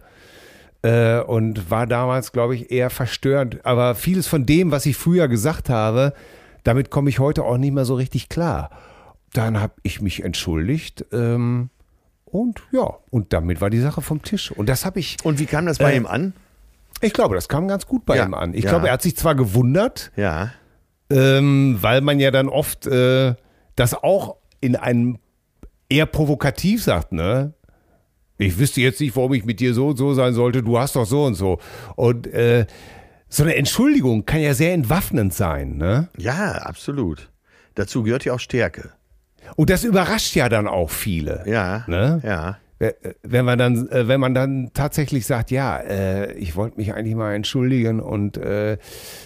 Äh, und war damals, glaube ich, eher verstörend. Aber vieles von dem, was ich früher gesagt habe, damit komme ich heute auch nicht mehr so richtig klar. Dann habe ich mich entschuldigt. Ähm, und ja, und damit war die Sache vom Tisch. Und das habe ich, Und wie kam das bei Äh, ihm an? ich glaube, das kam ganz gut bei Ja, ihm an. Ich ja. glaube, er hat sich zwar gewundert, Ja. ähm, weil man ja dann oft äh, das auch in einem eher provokativ sagt, ne? Ich wüsste jetzt nicht, warum ich mit dir so und so sein sollte, du hast doch so und so. Und äh, so eine Entschuldigung kann ja sehr entwaffnend sein, ne? Ja, absolut. Dazu gehört ja auch Stärke. Und das überrascht ja dann auch viele. Ja. Ne? Ja. Wenn man dann, äh, wenn man dann tatsächlich sagt, ja, äh, ich wollte mich eigentlich mal entschuldigen und äh,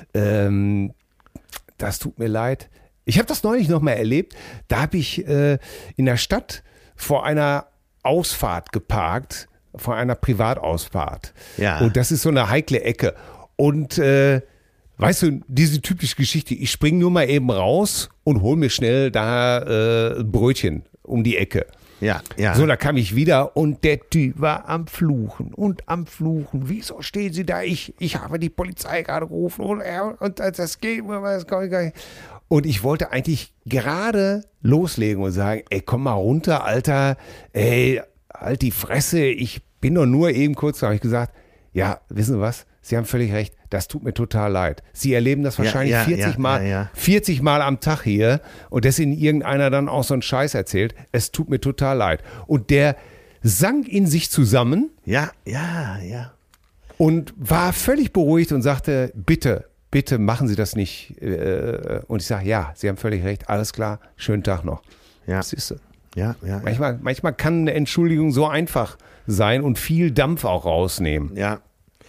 ähm, das tut mir leid. Ich habe das neulich noch mal erlebt. Da habe ich äh, in der Stadt vor einer Ausfahrt geparkt, vor einer Privatausfahrt. Ja. Und das ist so eine heikle Ecke. Und äh, weißt du, diese typische Geschichte, ich springe nur mal eben raus und hol mir schnell da äh, ein Brötchen um die Ecke. Ja. Ja. So, da kam ich wieder und der Typ war am Fluchen und am Fluchen. Wieso stehen Sie da? Ich, ich habe die Polizei gerade gerufen und, und das geht mir, das kann ich gar nicht. Und ich wollte eigentlich gerade loslegen und sagen, ey, komm mal runter, Alter, ey, halt die Fresse, ich bin doch nur eben kurz, da habe ich gesagt, ja, wissen Sie was, Sie haben völlig recht, das tut mir total leid. Sie erleben das wahrscheinlich ja, vierzig ja, Mal, ja, ja. vierzig Mal am Tag hier und dass Ihnen irgendeiner dann auch so einen Scheiß erzählt, es tut mir total leid. Und der sank in sich zusammen Ja, ja, ja. und war völlig beruhigt und sagte, bitte, bitte machen Sie das nicht. Und ich sage, ja, Sie haben völlig recht, alles klar, schönen Tag noch. Ja. Siehst du? Ja, ja. Ja. Manchmal, manchmal kann eine Entschuldigung so einfach sein und viel Dampf auch rausnehmen. Ja.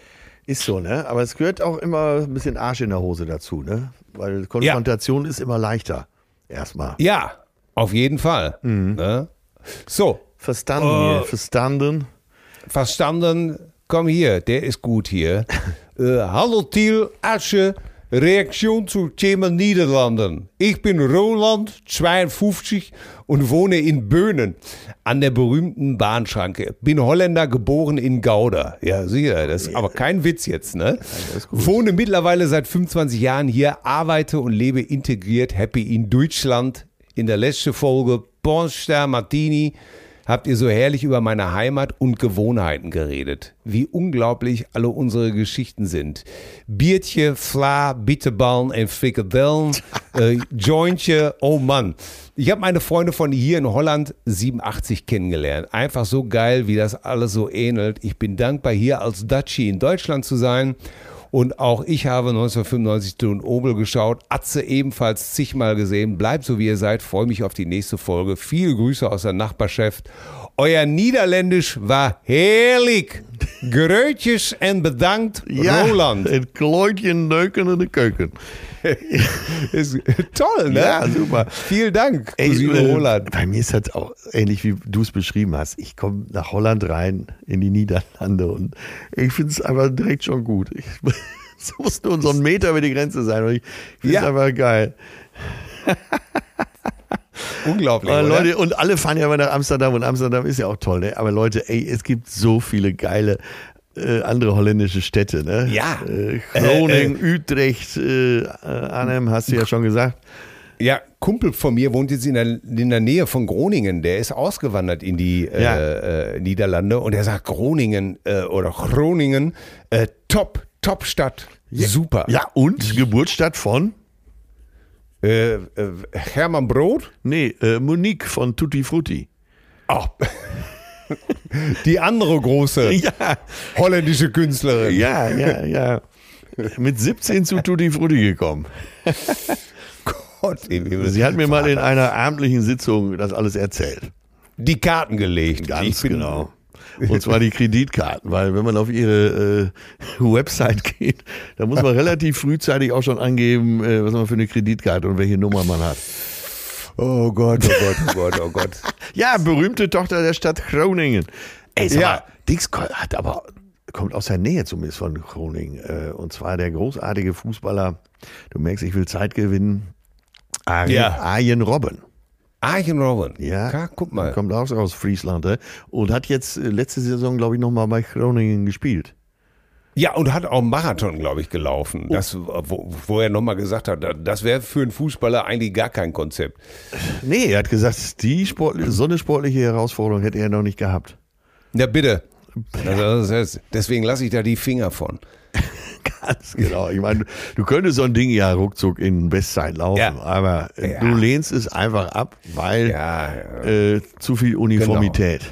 Ist so, ne? Aber es gehört auch immer ein bisschen Arsch in der Hose dazu, ne? Weil Konfrontation ist immer leichter. Erstmal. Ja, auf jeden Fall. Mhm. Ne? So, Verstanden Oh. hier. Verstanden. verstanden, komm hier, der ist gut hier. äh, hallo Thiel, Asche, Reaktion zu Thema Niederlanden. Ich bin Roland, zweiundfünfzig und wohne in Böhnen an der berühmten Bahnschranke. Bin Holländer, geboren in Gouda. Ja, sicher, das ist aber kein Witz jetzt, ne? Wohne mittlerweile seit fünfundzwanzig Jahren hier, arbeite und lebe integriert, happy in Deutschland. In der letzten Folge Borster Martini habt ihr so herrlich über meine Heimat und Gewohnheiten geredet. Wie unglaublich alle unsere Geschichten sind. Biertje, Fla, Bitterballen und Frikadellen, äh, Jointje, oh Mann. Ich habe meine Freunde von hier in Holland siebenundachtzig kennengelernt. Einfach so geil, wie das alles so ähnelt. Ich bin dankbar, hier als Dutchie in Deutschland zu sein Und auch ich habe neunzehnhundertfünfundneunzig Till und Obel geschaut. Atze ebenfalls zigmal gesehen. Bleibt so, wie ihr seid. Freue mich auf die nächste Folge. Viele Grüße aus der Nachbarschaft. Euer Niederländisch war herrlich. Grötjes en bedankt, Ja, Roland. het klootje neuken in de keuken. Ist toll, ne? Ja, super. Vielen Dank, Ey, Cousine äh, Roland. Bei mir ist das auch ähnlich, wie du es beschrieben hast. Ich komme nach Holland rein, in die Niederlande und ich finde es einfach direkt schon gut. Ich, es muss nur so ein Meter über die Grenze sein und ich finde es Ja. einfach geil. Unglaublich, Aber oder? Leute, und alle fahren ja immer nach Amsterdam und Amsterdam ist ja auch toll, ne? Aber Leute, ey, es gibt so viele geile äh, andere holländische Städte, ne? Ja. Äh, Groningen, äh, äh, Utrecht, äh, Arnhem, hast du ja schon gesagt. Ja, Kumpel von mir wohnt jetzt in der, in der Nähe von Groningen. Der ist ausgewandert in die äh, Ja. äh, Niederlande und er sagt Groningen äh, oder Groningen, äh, top, top Stadt, super. Ja, und Geburtsstadt von? Äh, äh, Hermann Brood? Nee, äh, Monique von Tutti Frutti. Oh. Die andere große Ja, holländische Künstlerin. ja, ja, ja. Mit siebzehn zu Tutti Frutti gekommen. Gott, im Himmel. Sie hat mir mal in einer abendlichen Sitzung das alles erzählt. die Karten gelegt. Ganz Ich bin- genau. Und zwar die Kreditkarten, weil wenn man auf ihre äh, Website geht, da muss man relativ frühzeitig auch schon angeben, äh, was man für eine Kreditkarte und welche Nummer man hat. Oh Gott, oh Gott, oh Gott, oh Gott. Ja, berühmte Tochter der Stadt Groningen. Ey, sag Ja. mal, Dix hat aber, kommt aus der Nähe zumindest von Groningen. Äh, und zwar der großartige Fußballer, du merkst, ich will Zeit gewinnen, Arjen, Ja. Arjen Robben. Arjen Robben. Ja, Ja, guck mal. kommt auch aus Friesland, äh, und hat jetzt äh, letzte Saison, glaube ich, nochmal bei Groningen gespielt. Ja, und hat auch einen Marathon, glaube ich, gelaufen. Das, wo, wo er nochmal gesagt hat, das wäre für einen Fußballer eigentlich gar kein Konzept. Nee, er hat gesagt, die Sport, so eine sportliche Herausforderung hätte er noch nicht gehabt. Ja, bitte. Also, das heißt, deswegen lasse ich da die Finger von. Ganz genau. Ich meine, du könntest so ein Ding ja ruckzuck in Bestzeit laufen, Ja. aber äh, Ja. du lehnst es einfach ab, weil Ja, ja. Äh, zu viel Uniformität.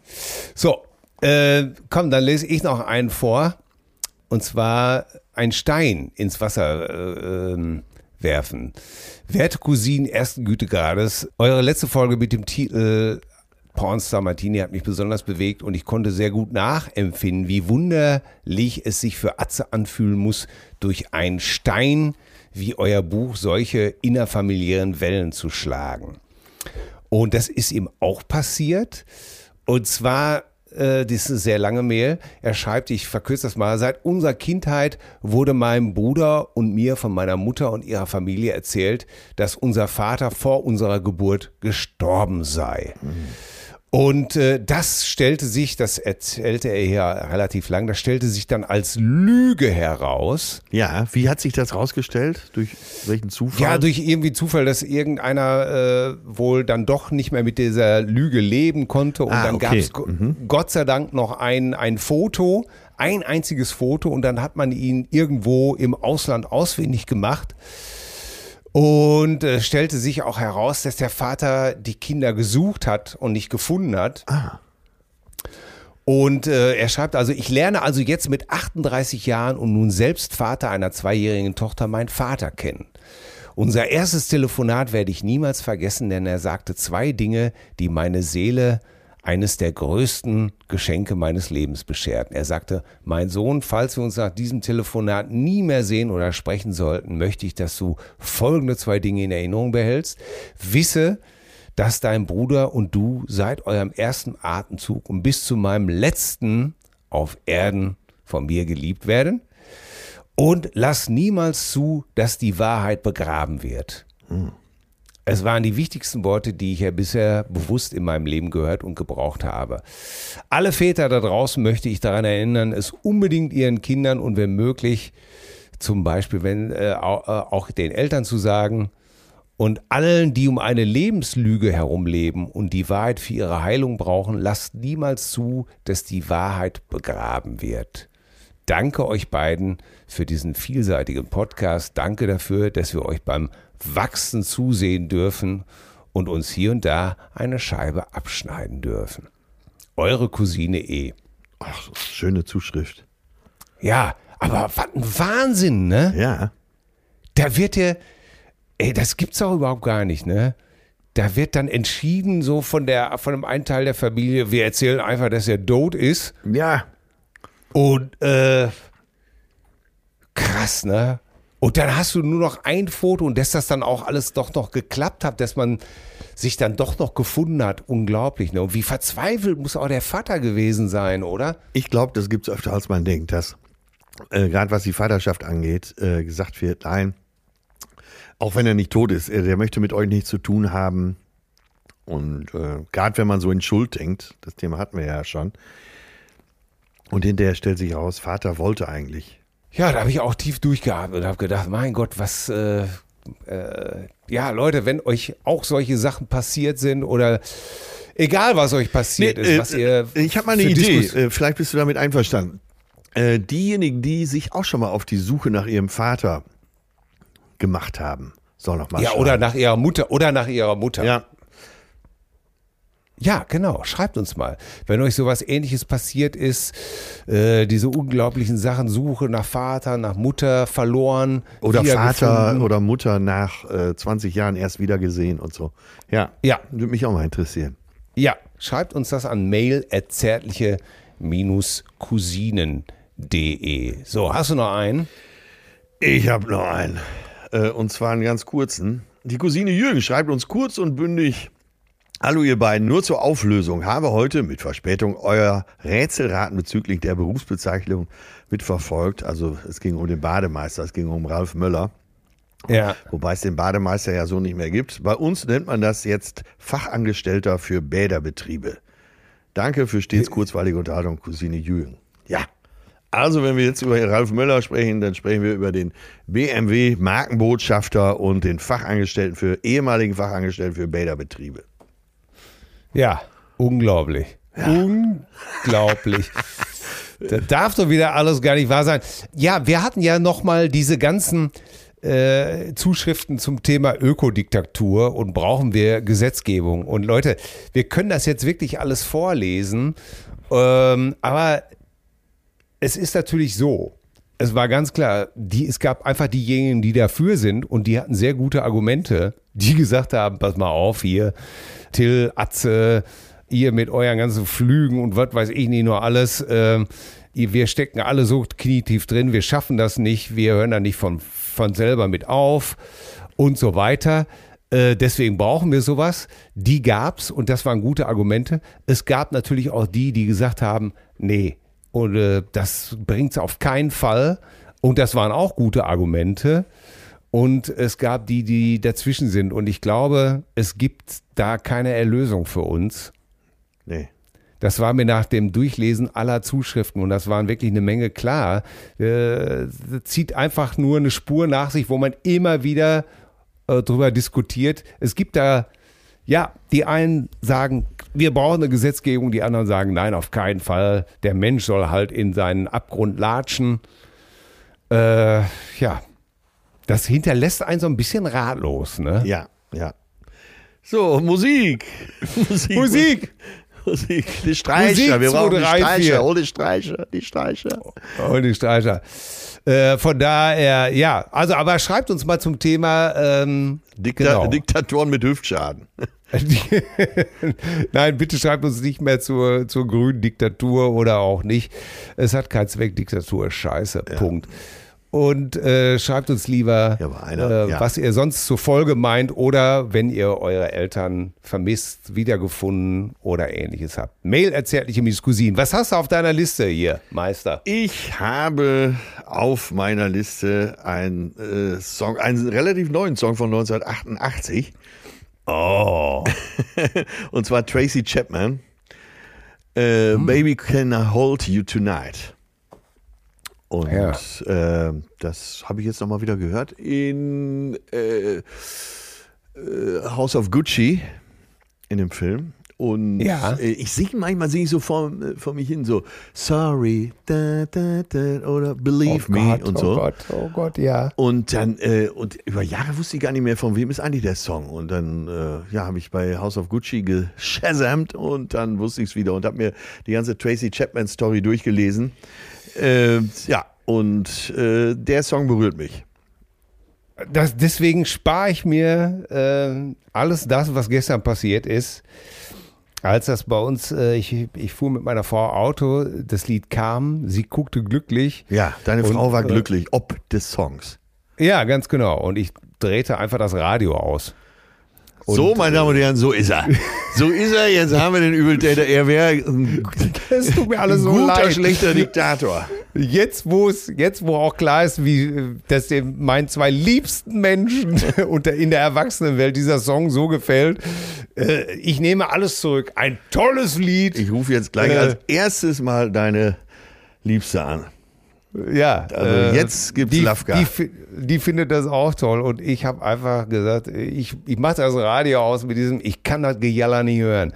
So, äh, komm, dann lese ich noch einen vor. Und zwar ein Stein ins Wasser äh, ähm, werfen. Werte Cousinen ersten Gütegrades, eure letzte Folge mit dem Titel Pornstar Martini hat mich besonders bewegt und ich konnte sehr gut nachempfinden, wie wunderlich es sich für Atze anfühlen muss, durch einen Stein wie euer Buch solche innerfamiliären Wellen zu schlagen. Und das ist ihm auch passiert. Und zwar, äh, das ist eine sehr lange Mail, er schreibt, ich verkürze das mal, seit unserer Kindheit wurde meinem Bruder und mir von meiner Mutter und ihrer Familie erzählt, dass unser Vater vor unserer Geburt gestorben sei. Mhm. Und äh, das stellte sich, das erzählte er ja relativ lang, das stellte sich dann als Lüge heraus. Ja, wie hat sich das rausgestellt? Durch welchen Zufall? Ja, durch irgendwie Zufall, dass irgendeiner äh, wohl dann doch nicht mehr mit dieser Lüge leben konnte. Und Ah, dann okay. gab es mhm. Gott sei Dank noch ein, ein Foto, ein einziges Foto. Und dann hat man ihn irgendwo im Ausland ausfindig gemacht. Und äh, stellte sich auch heraus, dass der Vater die Kinder gesucht hat und nicht gefunden hat. Ah. Und äh, er schreibt also, ich lerne also jetzt mit achtunddreißig Jahren und nun selbst Vater einer zweijährigen Tochter meinen Vater kennen. Unser erstes Telefonat werde ich niemals vergessen, denn er sagte zwei Dinge, die meine Seele eines der größten Geschenke meines Lebens bescherten. Er sagte, mein Sohn, falls wir uns nach diesem Telefonat nie mehr sehen oder sprechen sollten, möchte ich, dass du folgende zwei Dinge in Erinnerung behältst. Wisse, dass dein Bruder und du seit eurem ersten Atemzug und bis zu meinem letzten auf Erden von mir geliebt werden. Und lass niemals zu, dass die Wahrheit begraben wird. Hm. Es waren die wichtigsten Worte, die ich ja bisher bewusst in meinem Leben gehört und gebraucht habe. Alle Väter da draußen möchte ich daran erinnern, es unbedingt ihren Kindern und wenn möglich, zum Beispiel wenn äh, auch den Eltern zu sagen und allen, die um eine Lebenslüge herumleben und die Wahrheit für ihre Heilung brauchen, lasst niemals zu, dass die Wahrheit begraben wird. Danke euch beiden für diesen vielseitigen Podcast. Danke dafür, dass wir euch beim Wachsen zusehen dürfen und uns hier und da eine Scheibe abschneiden dürfen. Eure Cousine E. Ach, schöne Zuschrift. Ja, Aber was ein Wahnsinn, ne? Ja. Da wird ja, ey, das gibt's doch überhaupt gar nicht, ne? Da wird dann entschieden, so von der, von einem einen Teil der Familie, wir erzählen einfach, dass er tot ist. Ja. Und, äh, krass, ne? Und dann hast du nur noch ein Foto und dass das dann auch alles doch noch geklappt hat, dass man sich dann doch noch gefunden hat. Unglaublich, ne? Und wie verzweifelt muss auch der Vater gewesen sein, oder? Ich glaube, das gibt es öfter, als man denkt, dass äh, gerade was die Vaterschaft angeht, äh, gesagt wird, nein, auch wenn er nicht tot ist, er, der möchte mit euch nichts zu tun haben. Und äh, gerade wenn man so in Schuld denkt, das Thema hatten wir ja schon, und hinterher stellt sich heraus, Vater wollte eigentlich. Ja, da habe ich auch tief durchgeatmet und habe gedacht, mein Gott, was, äh, äh, ja Leute, wenn euch auch solche Sachen passiert sind oder egal, was euch passiert Nee, ist, äh, was ihr ich habe mal eine für Idee, Diskus- äh, vielleicht bist du damit einverstanden. Äh, diejenigen, die sich auch schon mal auf die Suche nach ihrem Vater gemacht haben, soll noch mal Ja, schreiben. oder nach ihrer Mutter, oder nach ihrer Mutter. Ja, Ja, genau. Schreibt uns mal, wenn euch sowas Ähnliches passiert ist, äh, diese unglaublichen Sachen, Suche nach Vater, nach Mutter, verloren, oder Vater wiedergefunden. oder Mutter nach äh, zwanzig Jahren erst wieder gesehen und so. Ja, Ja. würde mich auch mal interessieren. Ja, schreibt uns das an mail at zärtliche cousinen punkt de. So, hast du noch einen? Ich habe noch einen. Äh, und zwar einen ganz kurzen. Die Cousine Jürgen schreibt uns kurz und bündig: Hallo ihr beiden, nur zur Auflösung. Habe heute mit Verspätung euer Rätselraten bezüglich der Berufsbezeichnung mitverfolgt. Also es ging um den Bademeister, es ging um Ralf Möller. Ja. Wobei es den Bademeister ja so nicht mehr gibt. Bei uns nennt man das jetzt Fachangestellter für Bäderbetriebe. Danke für stets kurzweilige Unterhaltung, Cousine Jürgen. Ja, also wenn wir jetzt über Ralf Möller sprechen, dann sprechen wir über den B M W-Markenbotschafter und den Fachangestellten für, ehemaligen Fachangestellten für Bäderbetriebe. Ja, unglaublich. Unglaublich. Das darf doch wieder alles gar nicht wahr sein. Ja, wir hatten ja nochmal diese ganzen äh, Zuschriften zum Thema Ökodiktatur und brauchen wir Gesetzgebung. Und Leute, wir können das jetzt wirklich alles vorlesen, ähm, aber es ist natürlich so, es war ganz klar, die, es gab einfach diejenigen, die dafür sind und die hatten sehr gute Argumente, die gesagt haben, pass mal auf hier, Till, Atze, ihr mit euren ganzen Flügen und was weiß ich nicht nur alles, ähm, ihr, wir stecken alle so knietief drin, wir schaffen das nicht, wir hören da nicht von, von selber mit auf und so weiter. Äh, deswegen brauchen wir sowas. Die gab's und das waren gute Argumente. Es gab natürlich auch die, die gesagt haben, nee, und äh, das bringt's auf keinen Fall. Und das waren auch gute Argumente. Und es gab die, die dazwischen sind. Und ich glaube, es gibt da keine Erlösung für uns. Nee. Das war mir nach dem Durchlesen aller Zuschriften, und das waren wirklich eine Menge, klar, äh, zieht einfach nur eine Spur nach sich, wo man immer wieder äh, drüber diskutiert. Es gibt da, ja, die einen sagen, wir brauchen eine Gesetzgebung, die anderen sagen, nein, auf keinen Fall. Der Mensch soll halt in seinen Abgrund latschen. Äh, ja, das hinterlässt einen so ein bisschen ratlos, ne? Ja, ja. So, Musik. Musik. Musik! Musik. Die Streicher. Musik, Wir brauchen die zwei, drei, Streicher. vier. Hol die Streicher. Die Streicher. Und die Streicher. Äh, von daher, ja, also aber schreibt uns mal zum Thema ähm, Dikta- genau. Diktatoren mit Hüftschaden. Nein, bitte schreibt uns nicht mehr zur, zur grünen Diktatur oder auch nicht. Es hat keinen Zweck, Diktatur ist scheiße, Ja. Punkt. Und äh, schreibt uns lieber, Ja, aber einer, äh, ja. was ihr sonst zur Folge meint oder wenn ihr eure Eltern vermisst, wiedergefunden oder ähnliches habt. Mail at zärtliche Cousinen. Was hast du auf deiner Liste hier, Meister? Ich habe auf meiner Liste einen äh, Song, einen relativ neuen Song von neunzehnhundertachtundachtzig. Oh. Und zwar Tracy Chapman. Äh, Hm. Baby Can I Hold You Tonight. Und Ja. äh, das habe ich jetzt nochmal wieder gehört in äh, äh, House of Gucci in dem Film. Und Ja. äh, ich singe manchmal singe ich so vor, äh, vor mich hin so Sorry da, da, da, oder Believe oh Me Gott, und so. Oh Gott, oh Gott, ja. Und dann, äh, und über Jahre wusste ich gar nicht mehr, von wem ist eigentlich der Song. Und dann, äh, ja, habe ich bei House of Gucci geshazamt und dann wusste ich es wieder und habe mir die ganze Tracy Chapman Story durchgelesen. Äh, ja, Und äh, der Song berührt mich. Das, deswegen spare ich mir äh, alles das, was gestern passiert ist. Als das bei uns, äh, ich, ich fuhr mit meiner Frau Auto, das Lied kam, sie guckte glücklich. Ja, deine und, Frau war äh, glücklich, ob des Songs. Ja, ganz genau. Und ich drehte einfach das Radio aus. Und, so, meine Damen und Herren, so ist er. So ist er, jetzt haben wir den Übeltäter. Er wäre ein, es tut mir alles so guter, leid. schlechter Diktator. Jetzt, wo es, jetzt, wo auch klar ist, wie, dass dem meinen zwei liebsten Menschen unter, in der Erwachsenenwelt dieser Song so gefällt, äh, ich nehme alles zurück. Ein tolles Lied. Ich rufe jetzt gleich äh, als erstes mal deine Liebste an. Ja, Also äh, jetzt gibt's die, Lafka. Die, die findet das auch toll und ich habe einfach gesagt, ich, ich mache das Radio aus mit diesem, ich kann das Gejaller nicht hören.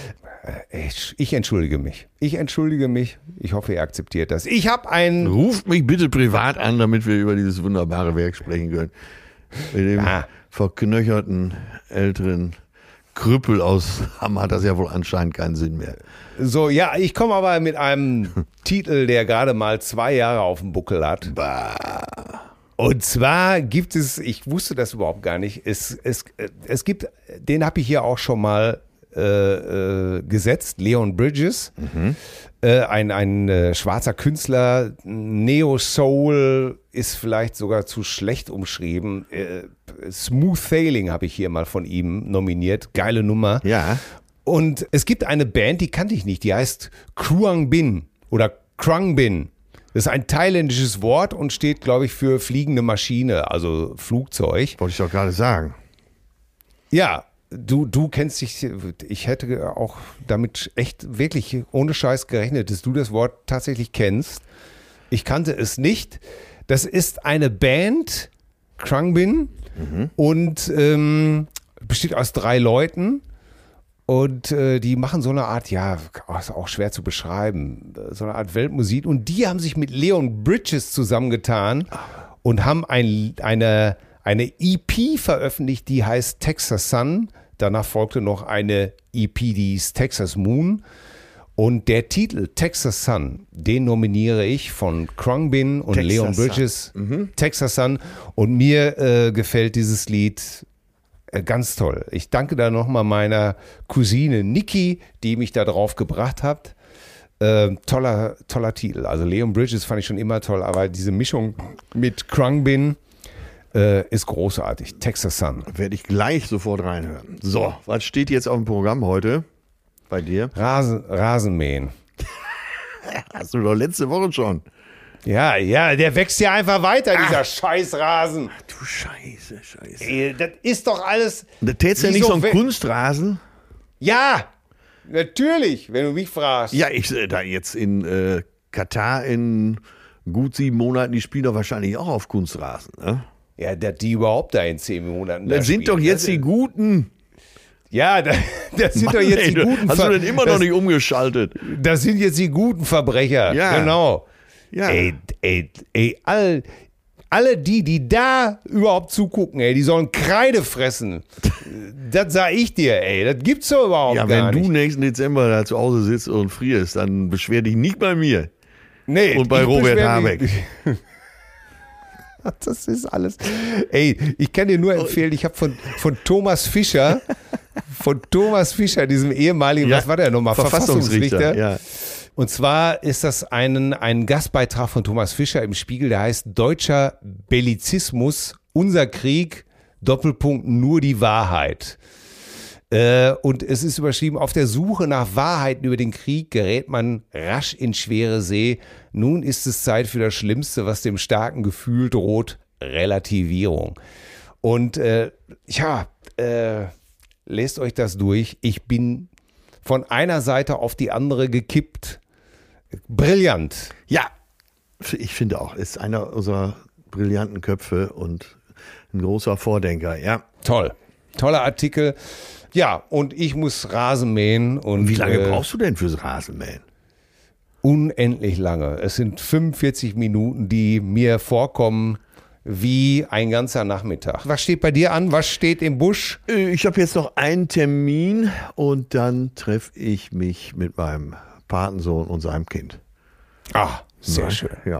Ich, ich entschuldige mich. Ich entschuldige mich. Ich hoffe, ihr akzeptiert das. Ich habe einen... Ruft mich bitte privat an, damit wir über dieses wunderbare Werk sprechen können. Mit dem Ja. verknöcherten älteren Krüppel aus Hamm hat das ja wohl anscheinend keinen Sinn mehr. So, ja, ich komme aber mit einem Titel, der gerade mal zwei Jahre auf dem Buckel hat. Bah. Und zwar gibt es, ich wusste das überhaupt gar nicht, es, es, es gibt, den habe ich hier auch schon mal äh, äh, gesetzt, Leon Bridges, mhm. äh, ein, ein äh, schwarzer Künstler, Neo-Soul ist vielleicht sogar zu schlecht umschrieben. Äh, Smooth Sailing habe ich hier mal von ihm nominiert, geile Nummer. Ja. Und es gibt eine Band, die kannte ich nicht, die heißt Kruang Bin oder Krung Bin. Das ist ein thailändisches Wort und steht, glaube ich, für fliegende Maschine, also Flugzeug. Wollte ich doch gerade sagen. Ja, du, du kennst dich, ich hätte auch damit echt wirklich ohne Scheiß gerechnet, dass du das Wort tatsächlich kennst. Ich kannte es nicht. Das ist eine Band, Krung Bin, mhm. und ähm, besteht aus drei Leuten. Und äh, die machen so eine Art, ja, ist auch schwer zu beschreiben, so eine Art Weltmusik. Und die haben sich mit Leon Bridges zusammengetan und haben ein, eine, eine E P veröffentlicht, die heißt Texas Sun. Danach folgte noch eine E P, die hieß Texas Moon. Und der Titel Texas Sun, den nominiere ich von Krung Bin und Texas Leon Bridges, mhm. Texas Sun. Und mir äh, gefällt dieses Lied ganz toll. Ich danke da nochmal meiner Cousine Niki, die mich da drauf gebracht hat. Äh, toller, toller Titel. Also Leon Bridges fand ich schon immer toll, aber diese Mischung mit Krung Bin äh, ist großartig. Texas Sun. Werde ich gleich sofort reinhören. So, was steht jetzt auf dem Programm heute bei dir? Rasen, Rasenmähen. Hast du doch letzte Woche schon. Ja, ja, der wächst ja einfach weiter, dieser Scheißrasen. Du Scheiße, Scheiße. Ey, das ist doch alles... Da tätst ja nicht Wieso so ein we- Kunstrasen? Ja, natürlich, wenn du mich fragst. Ja, ich äh, da jetzt in äh, Katar in gut sieben Monaten, die spielen doch wahrscheinlich auch auf Kunstrasen, ne? Ja, dass die überhaupt da in zehn Monaten da Das sind spielen, doch jetzt das- die Guten. Ja, das, das sind Mann, doch jetzt ey, die guten Hast du Ver- denn immer das, noch nicht umgeschaltet? Das sind jetzt die guten Verbrecher. Ja. Genau. Ja. Ey, ey, ey, all, alle die, die da überhaupt zugucken, ey, die sollen Kreide fressen. Das sag ich dir, ey. Das gibt's doch überhaupt Ja, gar wenn nicht. du nächsten Dezember da zu Hause sitzt und frierst, dann beschwer dich nicht bei mir. Nee, Und bei ich Robert beschwer Habeck. mich- Das ist alles. Ey, ich kann dir nur empfehlen, ich habe von, von Thomas Fischer, von Thomas Fischer, diesem ehemaligen, Ja, was war der nochmal? Verfassungsrichter, ja. Und zwar ist das ein, ein Gastbeitrag von Thomas Fischer im Spiegel, der heißt Deutscher Bellizismus, unser Krieg, Doppelpunkt, nur die Wahrheit. Äh, und es ist überschrieben, auf der Suche nach Wahrheiten über den Krieg gerät man rasch in schwere See. Nun ist es Zeit für das Schlimmste, was dem starken Gefühl droht, Relativierung. Und äh, ja, äh, lest euch das durch. Ich bin von einer Seite auf die andere gekippt. Brillant. Ja, ich finde auch, ist einer unserer brillanten Köpfe und ein großer Vordenker, ja. Toll. Toller Artikel. Ja, und ich muss Rasen mähen. Und, Wie lange äh, brauchst du denn fürs Rasenmähen? Unendlich lange. Es sind fünfundvierzig Minuten, die mir vorkommen wie ein ganzer Nachmittag. Was steht bei dir an? Was steht im Busch? Ich habe jetzt noch einen Termin und dann treffe ich mich mit meinem Patensohn und seinem Kind. Ah, sehr Ja, schön. Ja.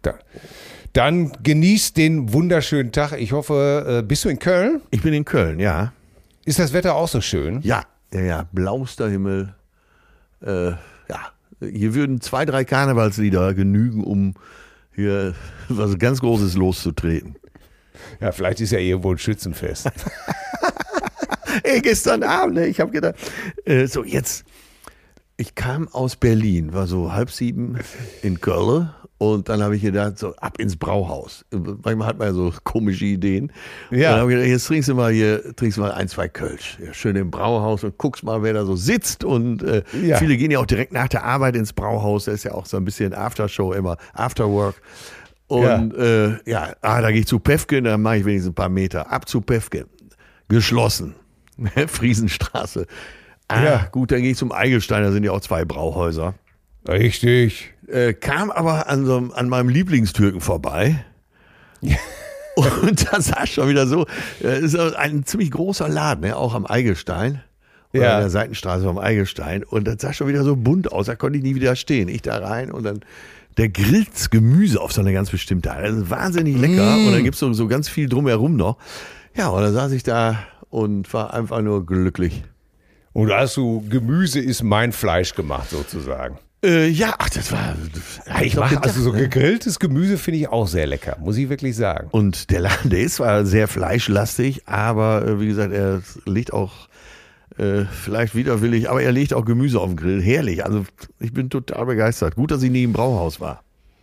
Da. Dann genießt den wunderschönen Tag. Ich hoffe, äh, bist du in Köln? Ich bin in Köln, ja. Ist das Wetter auch so schön? Ja, ja, ja. Blauster Himmel. Äh, ja, hier würden zwei, drei Karnevalslieder genügen, um hier was ganz Großes loszutreten. Ja, vielleicht ist ja irgendwo ein Schützenfest. Ey, gestern Abend, ich habe gedacht, äh, so jetzt, ich kam aus Berlin, war so halb sieben in Köln und dann habe ich gedacht, so ab ins Brauhaus. Manchmal hat man ja so komische Ideen. Ja. Und dann habe ich gedacht, jetzt trinkst du mal hier, trinkst du mal ein, zwei Kölsch. Ja, schön im Brauhaus und guckst mal, wer da so sitzt. Und äh, Ja. viele gehen ja auch direkt nach der Arbeit ins Brauhaus. Da ist ja auch so ein bisschen Aftershow immer, Afterwork. Und ja, äh, ja ah, da gehe ich zu Päffgen, dann mache ich wenigstens ein paar Meter. Ab zu Päffgen. Geschlossen. Friesenstraße. Ah, Ja. gut, dann gehe ich zum Eigelstein, da sind ja auch zwei Brauhäuser. Richtig. Äh, kam aber an, so, an meinem Lieblingstürken vorbei. Und das sah schon wieder so, äh, ist ein ziemlich großer Laden, ne, auch am Eigelstein. Oder Ja. an der Seitenstraße am Eigelstein. Und das sah schon wieder so bunt aus, da konnte ich nie widerstehen. Ich da rein und dann, der grillt Gemüse auf so eine ganz bestimmte Art. Das ist wahnsinnig lecker. Mm. Und dann gibt es so, so ganz viel drumherum noch. Ja, und dann saß ich da und war einfach nur glücklich. Und da hast du, Gemüse ist mein Fleisch gemacht, sozusagen. Äh, ja, ach, das war. Ja, ich mache also so gegrilltes Gemüse finde ich auch sehr lecker, muss ich wirklich sagen. Und der Laden, der ist zwar sehr fleischlastig, aber äh, wie gesagt, er legt auch äh, vielleicht widerwillig, aber er legt auch Gemüse auf den Grill. Herrlich. Also ich bin total begeistert. Gut, dass ich nie im Brauhaus war.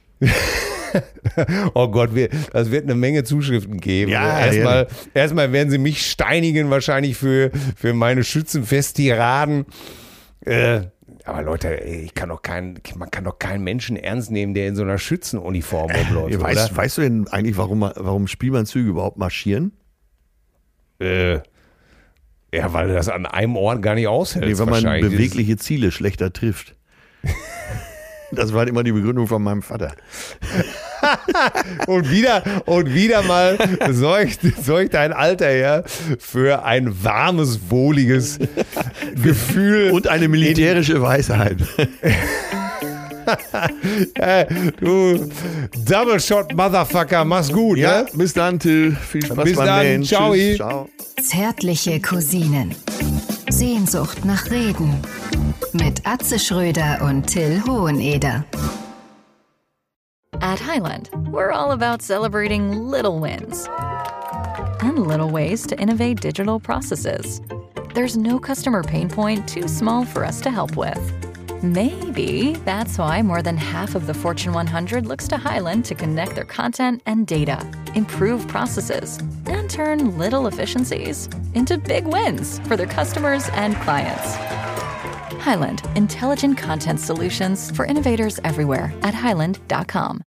Oh Gott, wir, das wird eine Menge Zuschriften geben. Ja, erstmal, erstmal werden sie mich steinigen, wahrscheinlich für, für meine Schützenfest-Tiraden. Äh, aber Leute, ey, ich kann doch keinen, man kann doch keinen Menschen ernst nehmen, der in so einer Schützenuniform rumläuft, Ja, weißt, oder? weißt du denn eigentlich, warum, warum Spielmannszüge überhaupt marschieren? Äh, ja, weil du das an einem Ort gar nicht aushältst. Nee, weil man wahrscheinlich. bewegliche Ziele schlechter trifft. Das war immer die Begründung von meinem Vater. Und wieder, und wieder mal sorgt, sorgt dein alter Herr für ein warmes, wohliges Gefühl. Und eine militärische Weisheit. Äh, du Double Shot Motherfucker, mach's gut, Ja, ne? bis dann, Till. Viel Spaß Bis beim dann. Nähen. Ciao. Tschüss. Ciao. Zärtliche Cousinen. Sehnsucht nach Reden. Mit Atze Schröder und Till Hoheneder. At Highland, we're all about celebrating little wins and little ways to innovate digital processes. There's no customer pain point too small for us to help with. Maybe that's why more than half of the Fortune one hundred looks to Highland to connect their content and data, improve processes, and turn little efficiencies into big wins for their customers and clients. Highland, intelligent content solutions for innovators everywhere at highland dot com.